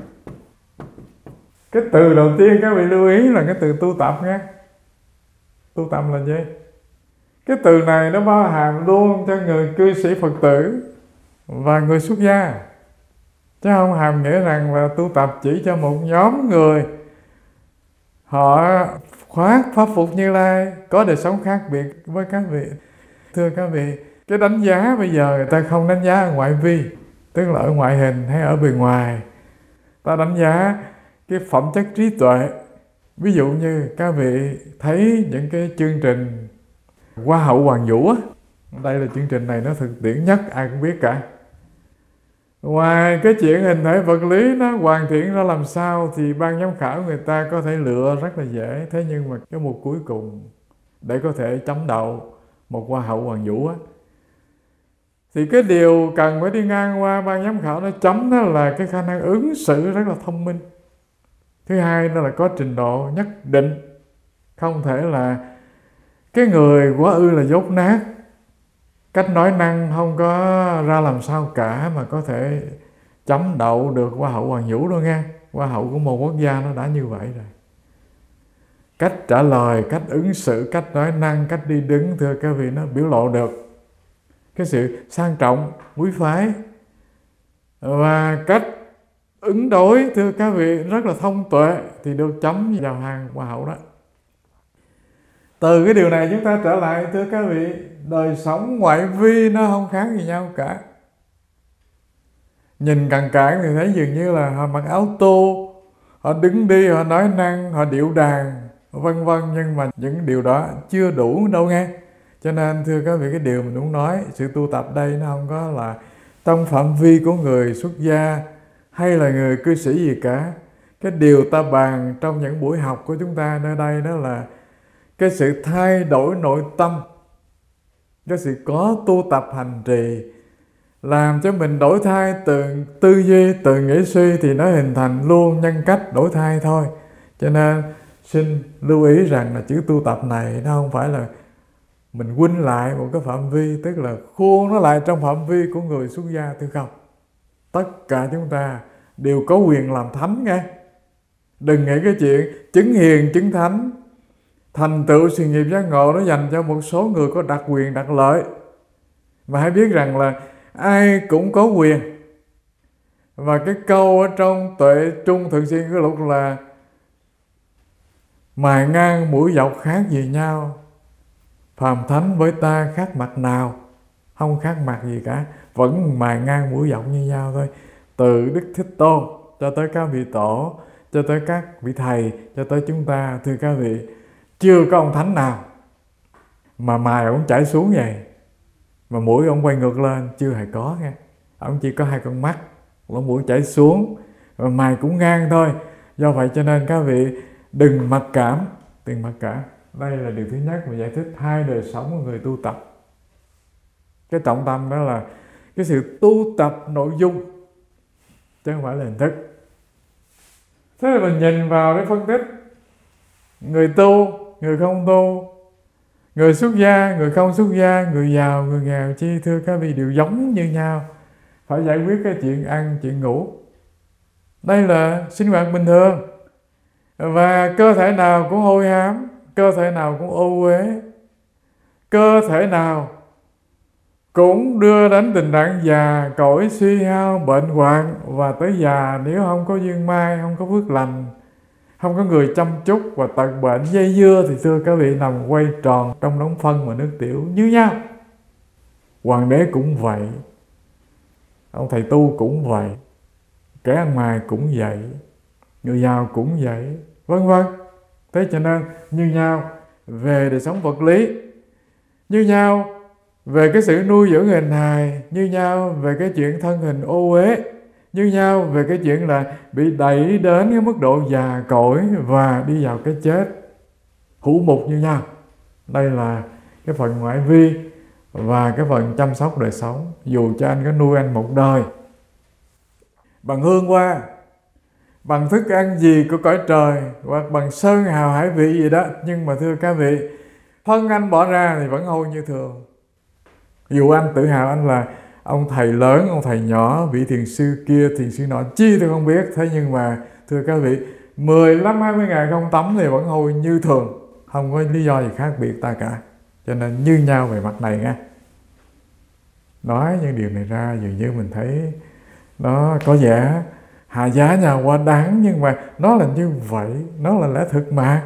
Cái từ đầu tiên các vị lưu ý là cái từ tu tập nha. Tu tập là gì? Cái từ này nó bao hàm luôn cho người cư sĩ Phật tử và người xuất gia, chứ không hàm nghĩa rằng là tu tập chỉ cho một nhóm người họ khoác pháp phục Như Lai, có đời sống khác biệt với các vị. Thưa các vị, cái đánh giá bây giờ người ta không đánh giá ở ngoại vi, tức là ở ngoại hình hay ở bề ngoài. Ta đánh giá cái phẩm chất trí tuệ. Ví dụ như các vị thấy những cái chương trình Hoa hậu Hoàn Vũ á, đây là chương trình này nó thực tiễn nhất, ai cũng biết cả. Ngoài cái chuyện hình thể vật lý nó hoàn thiện ra làm sao thì ban giám khảo người ta có thể lựa rất là dễ. Thế nhưng mà cái mục cuối cùng để có thể chấm đậu một Hoa hậu Hoàn Vũ á, thì cái điều cần phải đi ngang qua ban giám khảo nó chấm đó là cái khả năng ứng xử rất là thông minh. Thứ hai đó là có trình độ nhất định. Không thể là cái người quá ư là dốt nát, cách nói năng không có ra làm sao cả mà có thể chấm đậu được Hoa hậu Hoàn Vũ đâu nghe. Hoa hậu của một quốc gia nó đã như vậy rồi. Cách trả lời, cách ứng xử, cách nói năng, cách đi đứng, thưa các vị, nó biểu lộ được cái sự sang trọng, quý phái. Và cách ứng đối, thưa các vị, rất là thông tuệ thì được chấm vào hàng Hoa hậu đó. Từ cái điều này chúng ta trở lại, thưa các vị, đời sống ngoại vi nó không khác gì nhau cả. Nhìn cằn cản thì thấy dường như là họ mặc áo tô, họ đứng đi, họ nói năng, họ điệu đàn, vân vân, nhưng mà những điều đó chưa đủ đâu nghe. Cho nên thưa các vị, cái điều mình muốn nói, sự tu tập đây nó không có là trong phạm vi của người xuất gia hay là người cư sĩ gì cả. Cái điều ta bàn trong những buổi học của chúng ta nơi đây đó là cái sự thay đổi nội tâm, cái sự có tu tập hành trì, làm cho mình đổi thay từ tư duy, từ nghĩ suy thì nó hình thành luôn nhân cách đổi thay thôi. Cho nên xin lưu ý rằng là chữ tu tập này nó không phải là mình huynh lại một cái phạm vi, tức là khuôn nó lại trong phạm vi của người xuất gia, thưa không. Tất cả chúng ta đều có quyền làm thánh nghe. Đừng nghĩ cái chuyện chứng hiền, chứng thánh, thành tựu sự nghiệp giác ngộ nó dành cho một số người có đặc quyền, đặc lợi. Mà hãy biết rằng là ai cũng có quyền. Và cái câu ở trong Tuệ Trung Thượng Siêng Cái Lục là mài ngang mũi dọc khác gì nhau, phàm thánh với ta khác mặt nào? Không khác mặt gì cả, vẫn mài ngang mũi dọc như nhau thôi. Từ Đức Thích Tôn cho tới các vị tổ, cho tới các vị thầy, cho tới chúng ta, thưa các vị, chưa có ông thánh nào mà mài ông chảy xuống vậy mà mũi ông quay ngược lên, chưa hề có nghe. Ông chỉ có hai con mắt, lỗ mũi chảy xuống và mài cũng ngang thôi. Do vậy cho nên các vị đừng mặc cảm, đừng mặc cảm. Đây là điều thứ nhất mà giải thích hai đời sống của người tu tập. Cái trọng tâm đó là cái sự tu tập nội dung, chứ không phải là hình thức. Thế là mình nhìn vào để phân tích người tu, người không tu, người xuất gia, người không xuất gia, người giàu, người nghèo, chi thưa các vị đều giống như nhau. Phải giải quyết cái chuyện ăn, chuyện ngủ. Đây là sinh hoạt bình thường. Và cơ thể nào cũng hôi hám, cơ thể nào cũng ô uế, cơ thể nào cũng đưa đến tình trạng già cỗi, suy hao, bệnh hoạn. Và tới già nếu không có duyên mai, không có phước lành, không có người chăm chút và tật bệnh dây dưa thì thưa các vị nằm quay tròn trong đống phân và nước tiểu như nhau. Hoàng đế cũng vậy, ông thầy tu cũng vậy, kẻ ăn mày cũng vậy, người giàu cũng vậy, vân vân. Thế cho nên như nhau về đời sống vật lý, như nhau về cái sự nuôi dưỡng hình hài, như nhau về cái chuyện thân hình ô uế, như nhau về cái chuyện là bị đẩy đến cái mức độ già cỗi và đi vào cái chết, hữu mục như nhau. Đây là cái phần ngoại vi và cái phần chăm sóc đời sống. Dù cho anh có nuôi anh một đời bằng hương hoa, bằng thức ăn gì của cõi trời, hoặc bằng sơn hào hải vị gì đó, nhưng mà thưa các vị, phân anh bỏ ra thì vẫn hôi như thường. Dù anh tự hào anh là ông thầy lớn, ông thầy nhỏ, vị thiền sư kia, thiền sư nọ, chi tôi không biết. Thế nhưng mà thưa các vị, mười lăm hai mươi ngày không tắm thì vẫn hôi như thường, không có lý do gì khác biệt ta cả. Cho nên như nhau về mặt này nha. Nói những điều này ra dường như mình thấy nó có vẻ hạ giá nhau quá đáng, nhưng mà nó là như vậy, nó là lẽ thực mà.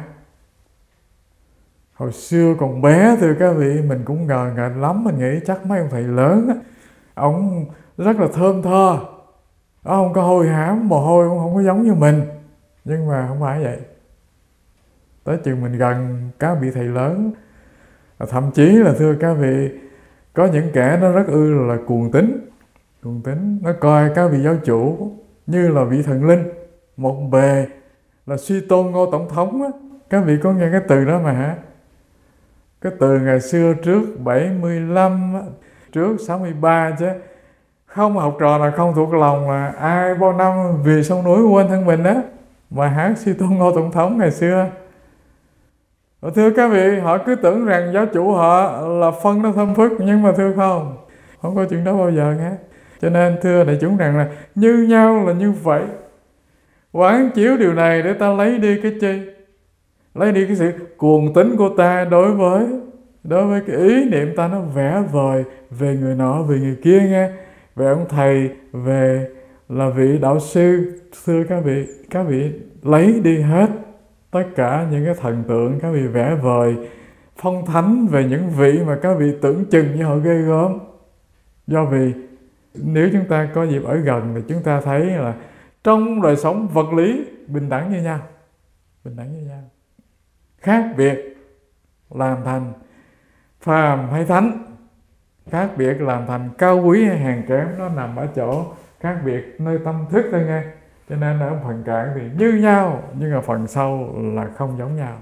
Hồi xưa còn bé thưa các vị, mình cũng ngờ ngợ lắm, mình nghĩ chắc mấy ông thầy lớn á, ông rất là thơm tho, ông không có hôi hám, mồ hôi cũng không có giống như mình. Nhưng mà không phải vậy. Tới chừng mình gần các vị thầy lớn, thậm chí là thưa các vị, có những kẻ nó rất ư là cuồng tín, cuồng tín, nó coi các vị giáo chủ như là vị thần linh, một bề là suy tôn Ngô Tổng thống á. Các vị có nghe cái từ đó mà hả? Cái từ ngày xưa trước bảy mươi lăm, trước sáu mươi ba chứ. Không học trò là không thuộc lòng là ai bao năm vì sông núi quên thân mình á, mà hát suy tôn Ngô Tổng thống ngày xưa. Thưa các vị, họ cứ tưởng rằng giáo chủ họ là phân nó thâm phức, nhưng mà thưa không, không có chuyện đó bao giờ nghe. Cho nên thưa đại chúng rằng là như nhau là như vậy. Quán chiếu điều này để ta lấy đi cái chi? Lấy đi cái sự cuồng tín của ta đối với đối với cái ý niệm ta nó vẽ vời về người nọ, về người kia nghe, về ông thầy, về là vị đạo sư. Thưa các vị, các vị lấy đi hết tất cả những cái thần tượng các vị vẽ vời, phong thánh về những vị mà các vị tưởng chừng như họ ghê gớm. Do vì nếu chúng ta có dịp ở gần thì chúng ta thấy là trong đời sống vật lý bình đẳng như nhau, bình đẳng như nhau. Khác biệt làm thành phàm hay thánh, khác biệt làm thành cao quý hay hèn kém, nó nằm ở chỗ khác biệt nơi tâm thức thôi nghe. Cho nên ở phần cạn thì như nhau, nhưng mà phần sâu là không giống nhau.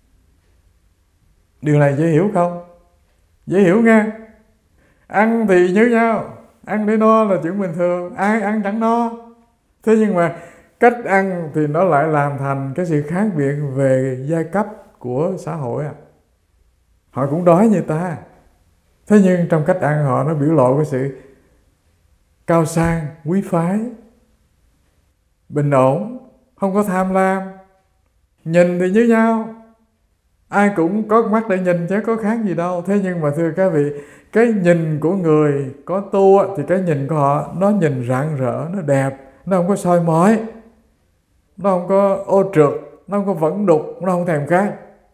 Điều này dễ hiểu không? Dễ hiểu nghe. Ăn thì như nhau, ăn để no là chuyện bình thường, ai ăn chẳng no. Thế nhưng mà cách ăn thì nó lại làm thành cái sự khác biệt về giai cấp của xã hội à. Họ cũng đói như ta, thế nhưng trong cách ăn họ nó biểu lộ cái sự cao sang, quý phái, bình ổn, không có tham lam. Nhìn thì như nhau, ai cũng có mắt để nhìn chứ có khác gì đâu. Thế nhưng mà thưa các vị, cái nhìn của người có tu thì cái nhìn của họ nó nhìn rạng rỡ, nó đẹp, nó không có soi mói, nó không có ô trượt, nó không có vẫn đục, nó không thèm khát.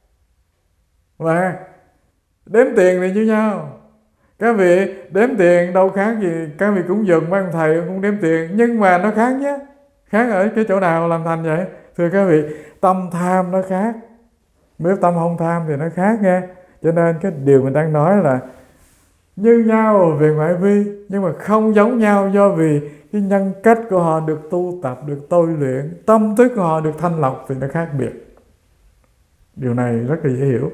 Và đếm tiền thì như nhau. Các vị đếm tiền đâu khác gì, các vị cũng dừng mấy ông thầy cũng đếm tiền, nhưng mà nó khác nhé. Khác ở cái chỗ nào làm thành vậy? Thưa các vị, tâm tham nó khác, nếu tâm không tham thì nó khác nghe. Cho nên cái điều mình đang nói là như nhau về ngoại vi, nhưng mà không giống nhau do vì cái nhân cách của họ được tu tập, được tôi luyện, tâm thức của họ được thanh lọc thì nó khác biệt. Điều này rất là dễ hiểu.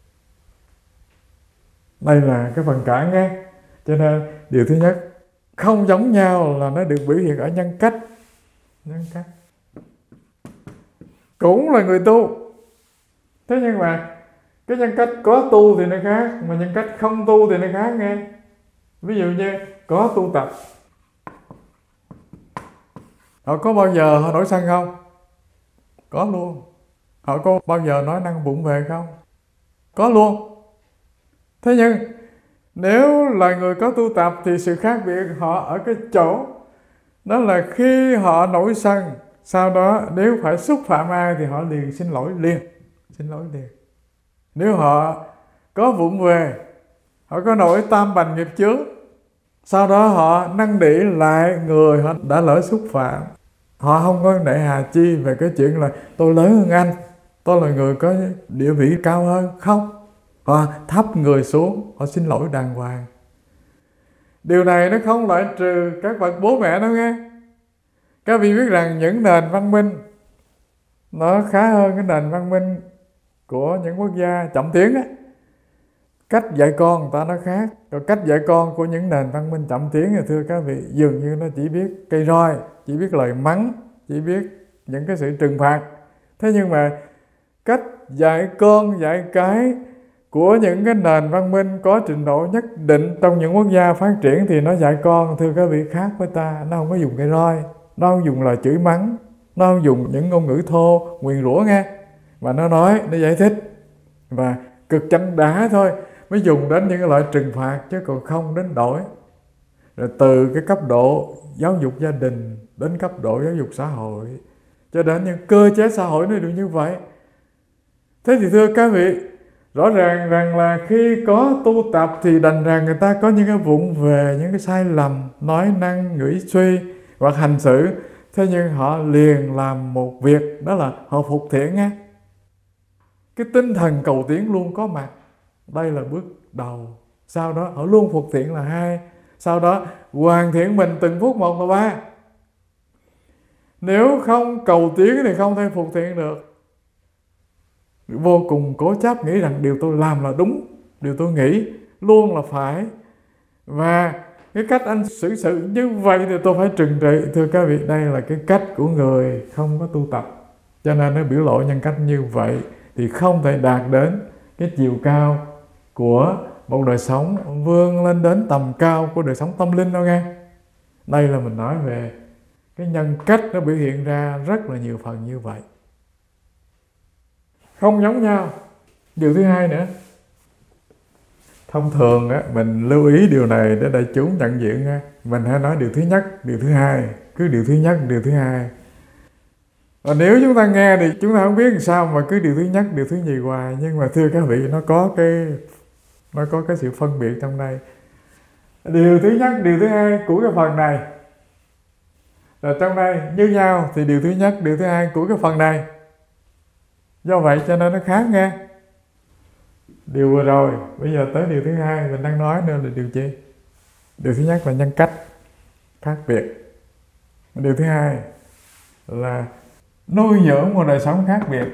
Đây là cái phần cả nghe. Cho nên điều thứ nhất, không giống nhau là nó được biểu hiện ở nhân cách. Nhân cách cũng là người tu, thế nhưng mà cái nhân cách có tu thì nó khác, mà nhân cách không tu thì nó khác nghe. Ví dụ như có tu tập, họ có bao giờ họ nổi sân không? Có luôn. Họ có bao giờ nói năng vụng về không? Có luôn. Thế nhưng nếu là người có tu tập thì sự khác biệt họ ở cái chỗ đó là khi họ nổi sân, sau đó nếu phải xúc phạm ai thì họ liền xin lỗi liền, xin lỗi liền. Nếu họ có vụng về, họ có nổi tam bành nghiệp chướng, sau đó họ năn nỉ lại người họ đã lỡ xúc phạm, họ không có nể hà chi về cái chuyện là tôi lớn hơn anh, tôi là người có địa vị cao hơn. Không, họ thấp người xuống, họ xin lỗi đàng hoàng. Điều này nó không loại trừ các bậc bố mẹ đâu nghe. Các vị biết rằng những nền văn minh nó khá hơn cái nền văn minh của những quốc gia chậm tiến á. Cách dạy con người ta nó khác. Rồi cách dạy con của những nền văn minh chậm tiến thì thưa các vị, dường như nó chỉ biết cây roi, chỉ biết lời mắng, chỉ biết những cái sự trừng phạt. Thế nhưng mà cách dạy con, dạy cái của những cái nền văn minh có trình độ nhất định trong những quốc gia phát triển thì nó dạy con, thưa các vị, khác với ta. Nó không có dùng cây roi, nó không dùng lời chửi mắng, nó không dùng những ngôn ngữ thô, nguyền rủa nghe, mà nó nói, nó giải thích và cực chanh đã thôi mới dùng đến những cái loại trừng phạt, chứ còn không đến đổi. Rồi từ cái cấp độ giáo dục gia đình đến cấp độ giáo dục xã hội, cho đến những cơ chế xã hội nó được như vậy. Thế thì thưa các vị, rõ ràng rằng là khi có tu tập thì đành rằng người ta có những cái vụng về, những cái sai lầm, nói năng, nghĩ suy hoặc hành xử. Thế nhưng họ liền làm một việc, đó là họ phục thiện nghe. Cái tinh thần cầu tiến luôn có mặt. Đây là bước đầu. Sau đó họ luôn phục thiện là hai. Sau đó hoàn thiện mình từng phút một là ba. Nếu không cầu tiến thì không thể phục thiện được. Vô cùng cố chấp nghĩ rằng điều tôi làm là đúng, điều tôi nghĩ luôn là phải, và cái cách anh xử sự như vậy thì tôi phải trừng trị. Thưa các vị, đây là cái cách của người không có tu tập, cho nên nó biểu lộ nhân cách như vậy thì không thể đạt đến cái chiều cao của một đời sống vươn lên đến tầm cao của đời sống tâm linh đâu nghe. Đây là mình nói về cái nhân cách nó biểu hiện ra rất là nhiều phần như vậy, không giống nhau. Điều thứ hai nữa, thông thường á, mình lưu ý điều này để đại chúng nhận diện nha. Mình hay nói điều thứ nhất, điều thứ hai, cứ điều thứ nhất, điều thứ hai. Và nếu chúng ta nghe thì chúng ta không biết làm sao mà cứ điều thứ nhất, điều thứ nhì hoài. Nhưng mà thưa các vị, nó có cái nó có cái sự phân biệt trong đây. Điều thứ nhất, điều thứ hai của cái phần này là trong đây như nhau, thì điều thứ nhất, điều thứ hai của cái phần này. Do vậy cho nên nó khác nghe. Điều vừa rồi, bây giờ tới điều thứ hai mình đang nói nữa là điều chi? Điều thứ nhất là nhân cách khác biệt. Điều thứ hai là nuôi dưỡng một đời sống khác biệt.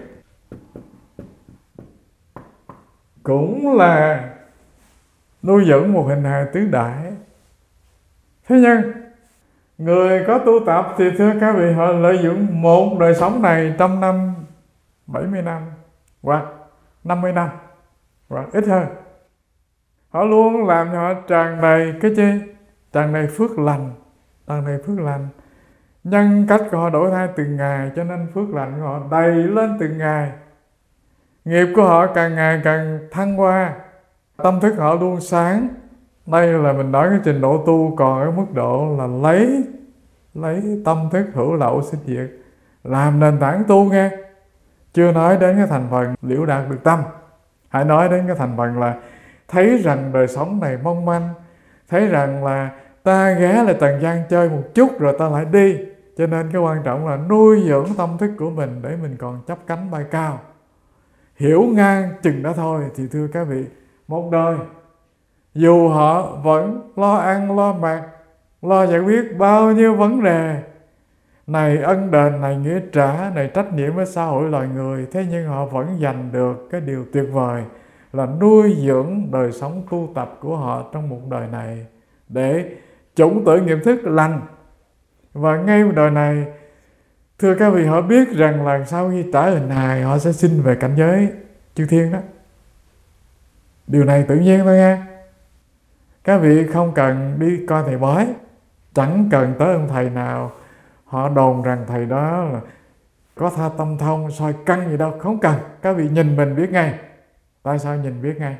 Cũng là nuôi dưỡng một hình hài tứ đại. Thế nhưng người có tu tập thì thưa các vị, họ lợi dụng một đời sống này trăm năm, bảy mươi năm hoặc năm mươi năm hoặc ít hơn. Họ luôn làm cho họ tràn đầy cái chi? Tràn đầy phước lành, tràn đầy phước lành. Nhân cách của họ đổi thay từng ngày, cho nên phước lành của họ đầy lên từng ngày. Nghiệp của họ càng ngày càng thăng hoa, tâm thức họ luôn sáng. Đây là mình nói cái trình độ tu còn ở mức độ là lấy lấy tâm thức hữu lậu sinh diệt làm nền tảng tu nghe. Chưa nói đến cái thành phần liễu đạt được tâm. Hãy nói đến cái thành phần là thấy rằng đời sống này mong manh, thấy rằng là ta ghé lại trần gian chơi một chút rồi ta lại đi. Cho nên cái quan trọng là nuôi dưỡng tâm thức của mình để mình còn chắp cánh bay cao. Hiểu ngang chừng đó thôi thì thưa các vị, một đời dù họ vẫn lo ăn, lo mặc, lo giải quyết bao nhiêu vấn đề, này ân đền, này nghĩa trả, này trách nhiệm với xã hội loài người, thế nhưng họ vẫn giành được cái điều tuyệt vời là nuôi dưỡng đời sống tu tập của họ trong một đời này để chủng tử nghiệp thức lành. Và ngay đời này, thưa các vị, họ biết rằng là sau khi trả hình hài họ sẽ sinh về cảnh giới chư thiên đó. Điều này tự nhiên thôi nha. Các vị không cần đi coi thầy bói, chẳng cần tới ông thầy nào họ đồn rằng thầy đó là có tha tâm thông, soi căn gì đâu, không cần. Các vị nhìn mình biết ngay. Tại sao nhìn biết ngay?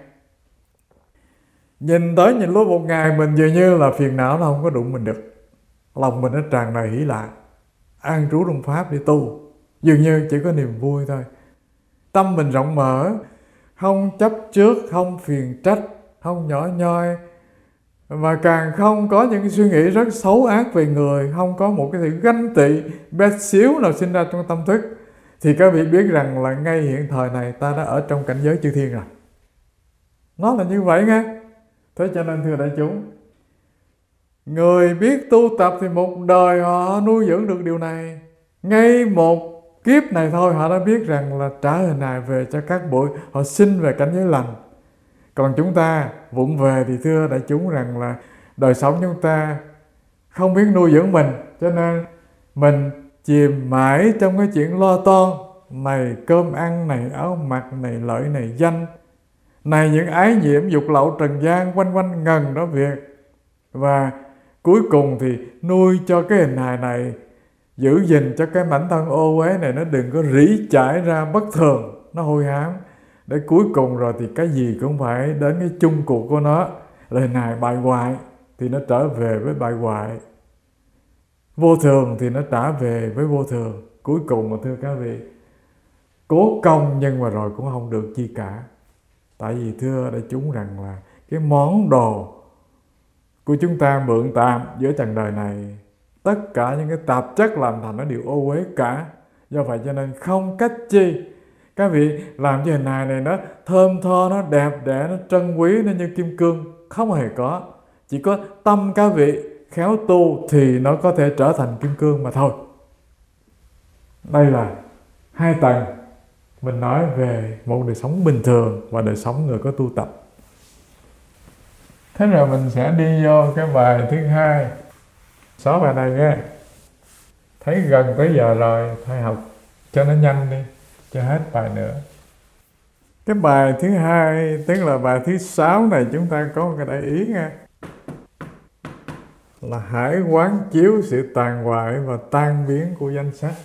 Nhìn tới nhìn lui một ngày mình dường như là phiền não nó không có đụng mình được. Lòng mình nó tràn đầy hỷ lạc, an trú trong pháp để tu, dường như chỉ có niềm vui thôi. Tâm mình rộng mở, không chấp trước, không phiền trách, không nhỏ nhoi, mà càng không có những suy nghĩ rất xấu ác về người, không có một cái sự ganh tị bé xíu nào sinh ra trong tâm thức. Thì các vị biết rằng là ngay hiện thời này ta đã ở trong cảnh giới chư thiên rồi. Nó là như vậy nghe. Thế cho nên thưa đại chúng, người biết tu tập thì một đời họ nuôi dưỡng được điều này. Ngay một kiếp này thôi họ đã biết rằng là trả hình hài về cho các bụi, họ sinh về cảnh giới lành. Còn chúng ta vụng về thì thưa đại chúng rằng là đời sống chúng ta không biết nuôi dưỡng mình, cho nên mình chìm mãi trong cái chuyện lo toan này, cơm ăn này, áo mặc này, lợi này, danh. Này những ái nhiễm dục lậu trần gian quanh quanh ngần đó việc. Và cuối cùng thì nuôi cho cái hình hài này, giữ gìn cho cái mảnh thân ô uế này nó đừng có rỉ chảy ra bất thường, nó hôi hám. Để cuối cùng rồi thì cái gì cũng phải đến cái chung cuộc của nó là hình hài bại hoại, thì nó trở về với bại hoại. Vô thường thì nó trả về với vô thường. Cuối cùng mà thưa các vị, cố công nhưng mà rồi cũng không được chi cả. Tại vì thưa đại chúng rằng là cái món đồ của chúng ta mượn tạm giữa trần đời này, tất cả những cái tạp chất làm thành nó đều ô uế cả. Do vậy cho nên không cách chi các vị làm cho hình hài này nó thơm tho, nó đẹp đẽ, nó trân quý, nó như kim cương. Không hề có. Chỉ có tâm các vị khéo tu thì nó có thể trở thành kim cương mà thôi. Đây là hai tầng mình nói về một đời sống bình thường và đời sống người có tu tập. Thế rồi mình sẽ đi vô cái bài thứ hai. Xóa bài này nghe. Thấy gần tới giờ rồi, thôi học cho nó nhanh đi, cho hết bài nữa. Cái bài thứ hai, tức là bài thứ sáu này, chúng ta có một cái đại ý nghe. Là hãy quán chiếu sự tàn hoại và tan biến của danh sắc.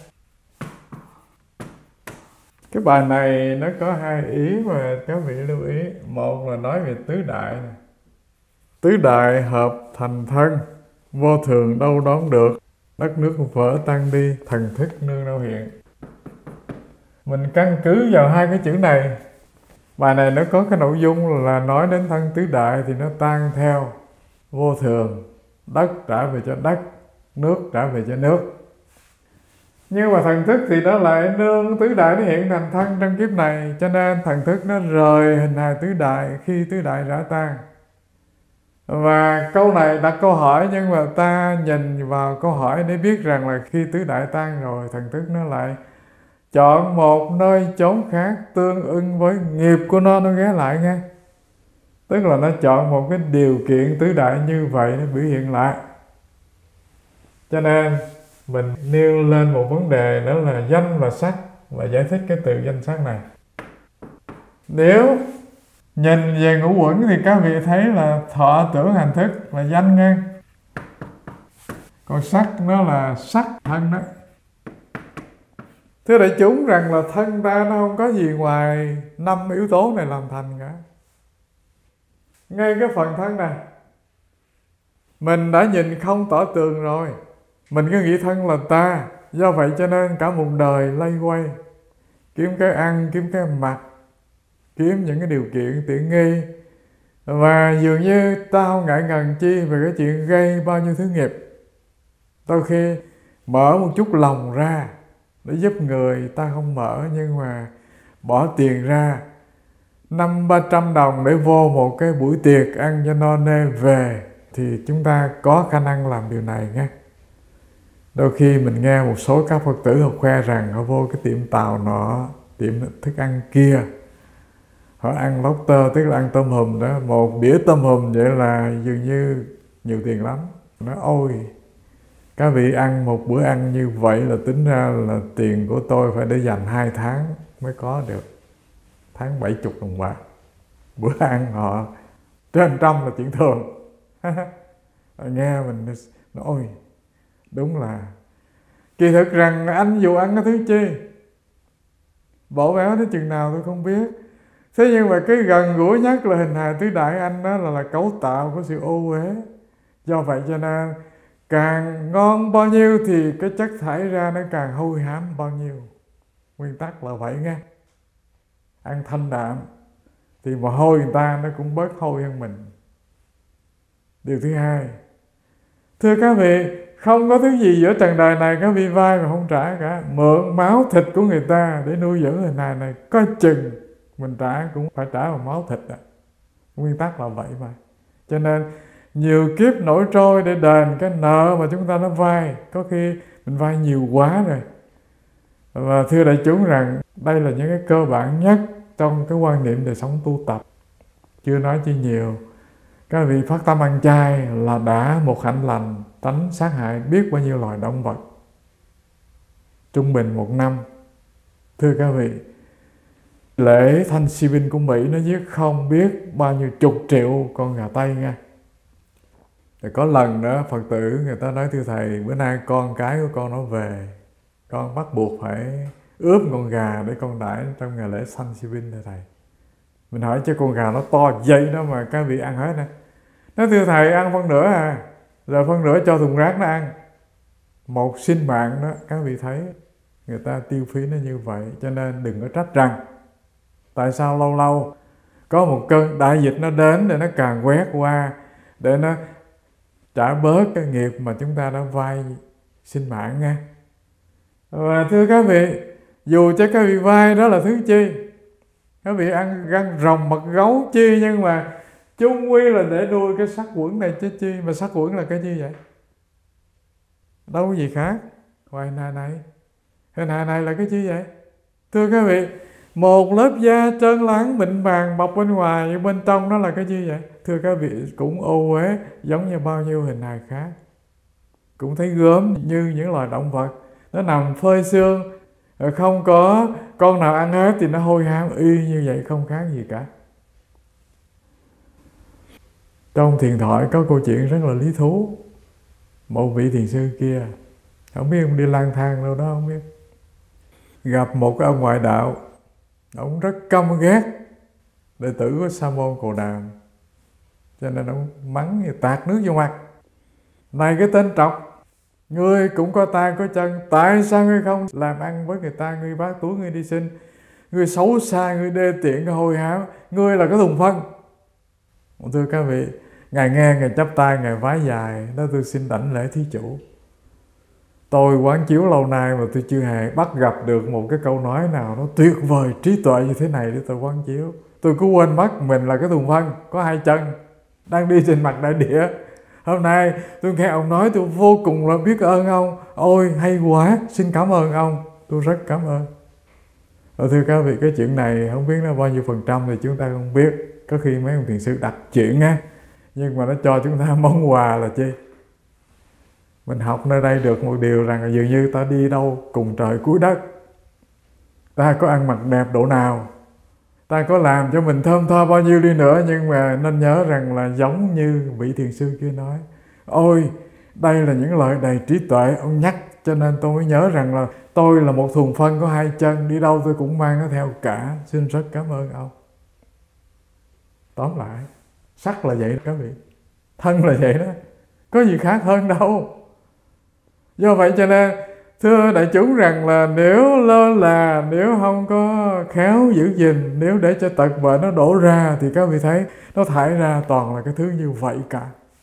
Cái bài này nó có hai ý mà các vị lưu ý. Một là nói về tứ đại này. Tứ đại hợp thành thân, vô thường đâu đón được, đất nước vỡ tan đi, thần thức nương đâu hiện. Mình căn cứ vào hai cái chữ này. Bài này nó có cái nội dung là nói đến thân tứ đại thì nó tan theo vô thường, đất trả về cho đất, nước trả về cho nước. Nhưng mà thần thức thì nó lại nương tứ đại nó hiện thành thân trong kiếp này, cho nên thần thức nó rời hình hài tứ đại khi tứ đại rã tan. Và câu này đặt câu hỏi, nhưng mà ta nhìn vào câu hỏi để biết rằng là khi tứ đại tan rồi, thần thức nó lại chọn một nơi chốn khác tương ưng với nghiệp của nó, nó ghé lại nghe. Tức là nó chọn một cái điều kiện tứ đại như vậy nó biểu hiện lại. Cho nên mình nêu lên một vấn đề đó là danh và sắc, và giải thích cái từ danh sắc này. Nếu nhìn về ngũ uẩn thì các vị thấy là thọ tưởng hành thức là danh nghe. Còn sắc nó là sắc thân đó. Thưa đại chúng rằng là thân ta nó không có gì ngoài năm yếu tố này làm thành cả. Ngay cái phần thân này mình đã nhìn không tỏ tường rồi. Mình cứ nghĩ thân là ta. Do vậy cho nên cả một đời lay quay, kiếm cái ăn, kiếm cái mặc, kiếm những cái điều kiện tiện nghi. Và dường như ta không ngại ngần chi về cái chuyện gây bao nhiêu thứ nghiệp. Đôi khi mở một chút lòng ra để giúp người ta không mở, nhưng mà bỏ tiền ra năm ba trăm đồng để vô một cái buổi tiệc ăn cho no nê về, thì chúng ta có khả năng làm điều này nghe. Đôi khi mình nghe một số các Phật tử họ khoe rằng họ vô cái tiệm tàu nọ, tiệm thức ăn kia, họ ăn lobster, tức là ăn tôm hùm đó, một đĩa tôm hùm vậy là dường như nhiều tiền lắm. Nói ôi, các vị ăn một bữa ăn như vậy là tính ra là tiền của tôi phải để dành hai tháng mới có được. Tháng bảy chục đồng bạc. Bữa ăn họ trên trăm là chuyện thường. Nghe mình nói ôi, đúng là kỳ thực rằng anh dù ăn cái thứ chi, bộ béo tới chừng nào tôi không biết. Thế nhưng mà cái gần gũi nhất là hình hài tứ đại anh đó là, là cấu tạo của sự ô uế. Do vậy cho nên càng ngon bao nhiêu thì cái chất thải ra nó càng hôi hám bao nhiêu. Nguyên tắc là vậy nghe. Ăn thanh đạm thì mồ hôi người ta nó cũng bớt hôi hơn mình. Điều thứ hai, thưa các vị, không có thứ gì giữa trần đời này các vị vai mà không trả cả. Mượn máu thịt của người ta để nuôi dưỡng hình hài này, coi chừng mình trả cũng phải trả bằng máu thịt. À. Nguyên tắc là vậy mà. Cho nên nhiều kiếp nổi trôi để đền cái nợ mà chúng ta nó vay. Có khi mình vay nhiều quá rồi. Và thưa đại chúng rằng đây là những cái cơ bản nhất trong cái quan niệm đời sống tu tập. Chưa nói chi nhiều. Các vị phát tâm ăn chay là đã một hạnh lành, tránh sát hại biết bao nhiêu loài động vật. Trung bình một năm, thưa các vị, lễ Thanksgiving của Mỹ nó giết không biết bao nhiêu chục triệu con gà Tây nha. Rồi có lần đó Phật tử người ta nói thưa thầy, bữa nay con cái của con nó về, con bắt buộc phải ướp con gà để con đãi trong ngày lễ Thanksgiving thưa thầy. Mình hỏi chứ con gà nó to vậy đó mà các vị ăn hết nè. Nói thưa thầy ăn phân nửa à, rồi phân nửa cho thùng rác nó ăn. Một sinh mạng đó, các vị thấy người ta tiêu phí nó như vậy. Cho nên đừng có trách rằng tại sao lâu lâu có một cơn đại dịch nó đến để nó càn quét qua, để nó trả bớt cái nghiệp mà chúng ta đã vay sinh mạng nha. Và thưa các vị, dù cho các vị vay đó là thứ chi, các vị ăn găng rồng mật gấu chi, nhưng mà chung quy là để nuôi cái sắc quẩn này chứ chi. Mà sắc quẩn là cái gì vậy? Đâu có gì khác ngoài hình hài này. Hình hài này là cái chi vậy? Thưa các vị, một lớp da trơn láng mịn màng bọc bên ngoài, nhưng bên trong nó là cái gì vậy? Thưa các vị, cũng ô uế giống như bao nhiêu hình hài khác, cũng thấy gớm như những loài động vật. Nó nằm phơi xương, không có con nào ăn hết thì nó hôi hám y như vậy, không khác gì cả. Trong thiền thoại có câu chuyện rất là lý thú. Một vị thiền sư kia, không biết ông đi lang thang đâu đó không biết, gặp một cái ông ngoại đạo. Ông rất căm ghét đệ tử của Sa môn Cồ Đàm, cho nên ông mắng như tạt nước vô mặt. Này cái tên trọc, ngươi cũng có tay có chân, tại sao ngươi không làm ăn với người ta? Ngươi bát túi, ngươi đi xin, ngươi xấu xa, ngươi đê tiện, ngươi hôi hám, ngươi là cái thùng phân. Thưa các vị, Ngài nghe, Ngài chắp tay, Ngài vái dài, đó tôi xin đảnh lễ thí chủ. Tôi quán chiếu lâu nay mà tôi chưa hề bắt gặp được một cái câu nói nào nó tuyệt vời, trí tuệ như thế này để tôi quán chiếu. Tôi cứ quên mất mình là cái thùng phân, có hai chân, đang đi trên mặt đại địa. Hôm nay tôi nghe ông nói tôi vô cùng là biết ơn ông. Ôi hay quá, xin cảm ơn ông, tôi rất cảm ơn. Rồi thưa các vị, cái chuyện này không biết nó bao nhiêu phần trăm thì chúng ta không biết. Có khi mấy ông thiền sư đặt chuyện á, nhưng mà nó cho chúng ta món quà là chi? Mình học nơi đây được một điều rằng là dường như ta đi đâu cùng trời cuối đất, ta có ăn mặc đẹp độ nào, ta có làm cho mình thơm tho bao nhiêu đi nữa, nhưng mà nên nhớ rằng là giống như vị thiền sư kia nói, ôi đây là những lời đầy trí tuệ ông nhắc, cho nên tôi mới nhớ rằng là tôi là một thùng phân có hai chân, đi đâu tôi cũng mang nó theo cả. Xin rất cảm ơn ông. Tóm lại, sắc là vậy đó các vị, thân là vậy đó, có gì khác hơn đâu. Do vậy cho nên thưa đại chúng rằng là nếu lơ là, nếu không có khéo giữ gìn, nếu để cho tật bệnh nó đổ ra thì các vị thấy nó thải ra toàn là cái thứ như vậy cả.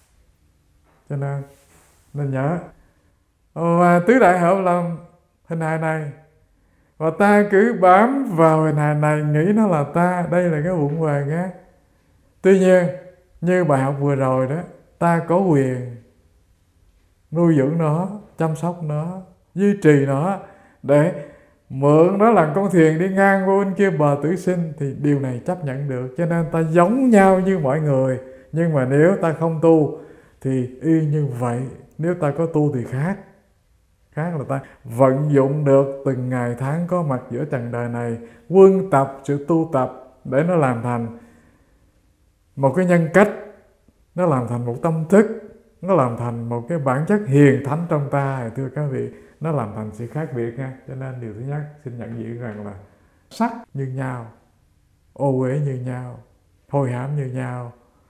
Cho nên nên nhớ. Và tứ đại hợp làm hình hài này, và ta cứ bám vào hình hài này, nghĩ nó là ta, đây là cái vụng về nhé. Tuy nhiên như bài học vừa rồi đó, ta có quyền nuôi dưỡng nó, chăm sóc nó, duy trì nó, để mượn nó làm con thuyền đi ngang qua bên kia bờ tử sinh, thì điều này chấp nhận được. Cho nên ta giống nhau như mọi người, nhưng mà nếu ta không tu thì y như vậy, nếu ta có tu thì khác. Khác là ta vận dụng được từng ngày tháng có mặt giữa trần đời này, quân tập sự tu tập để nó làm thành một cái nhân cách, nó làm thành một tâm thức, nó làm thành một cái bản chất hiền thánh trong ta. Thưa các vị, nó làm thành sự khác biệt nha. Cho nên điều thứ nhất xin nhận diện rằng là sắc như nhau, ô uế như nhau, hôi hám như nhau,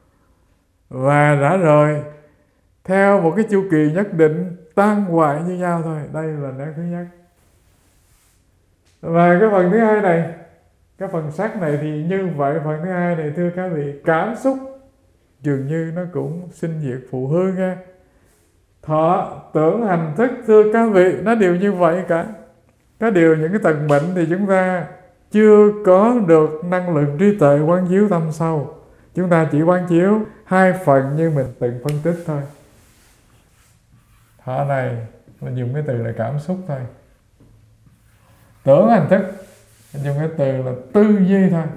và đã rồi theo một cái chu kỳ nhất định tan hoại như nhau thôi. Đây là nét thứ nhất. Và cái phần thứ hai này, cái phần sắc này thì như vậy. Phần thứ hai này thưa các vị, cảm xúc dường như nó cũng sinh diệt phụ hư nha. Thọ, tưởng, hành, thức thưa các vị, nó đều như vậy cả. Có điều những cái tầng bệnh thì chúng ta chưa có được năng lực trí tuệ quán chiếu tâm sâu. Chúng ta chỉ quán chiếu hai phần như mình từng phân tích thôi. Thọ này mình dùng cái từ là cảm xúc thôi. Tưởng, hành, thức mình dùng cái từ là tư duy thôi,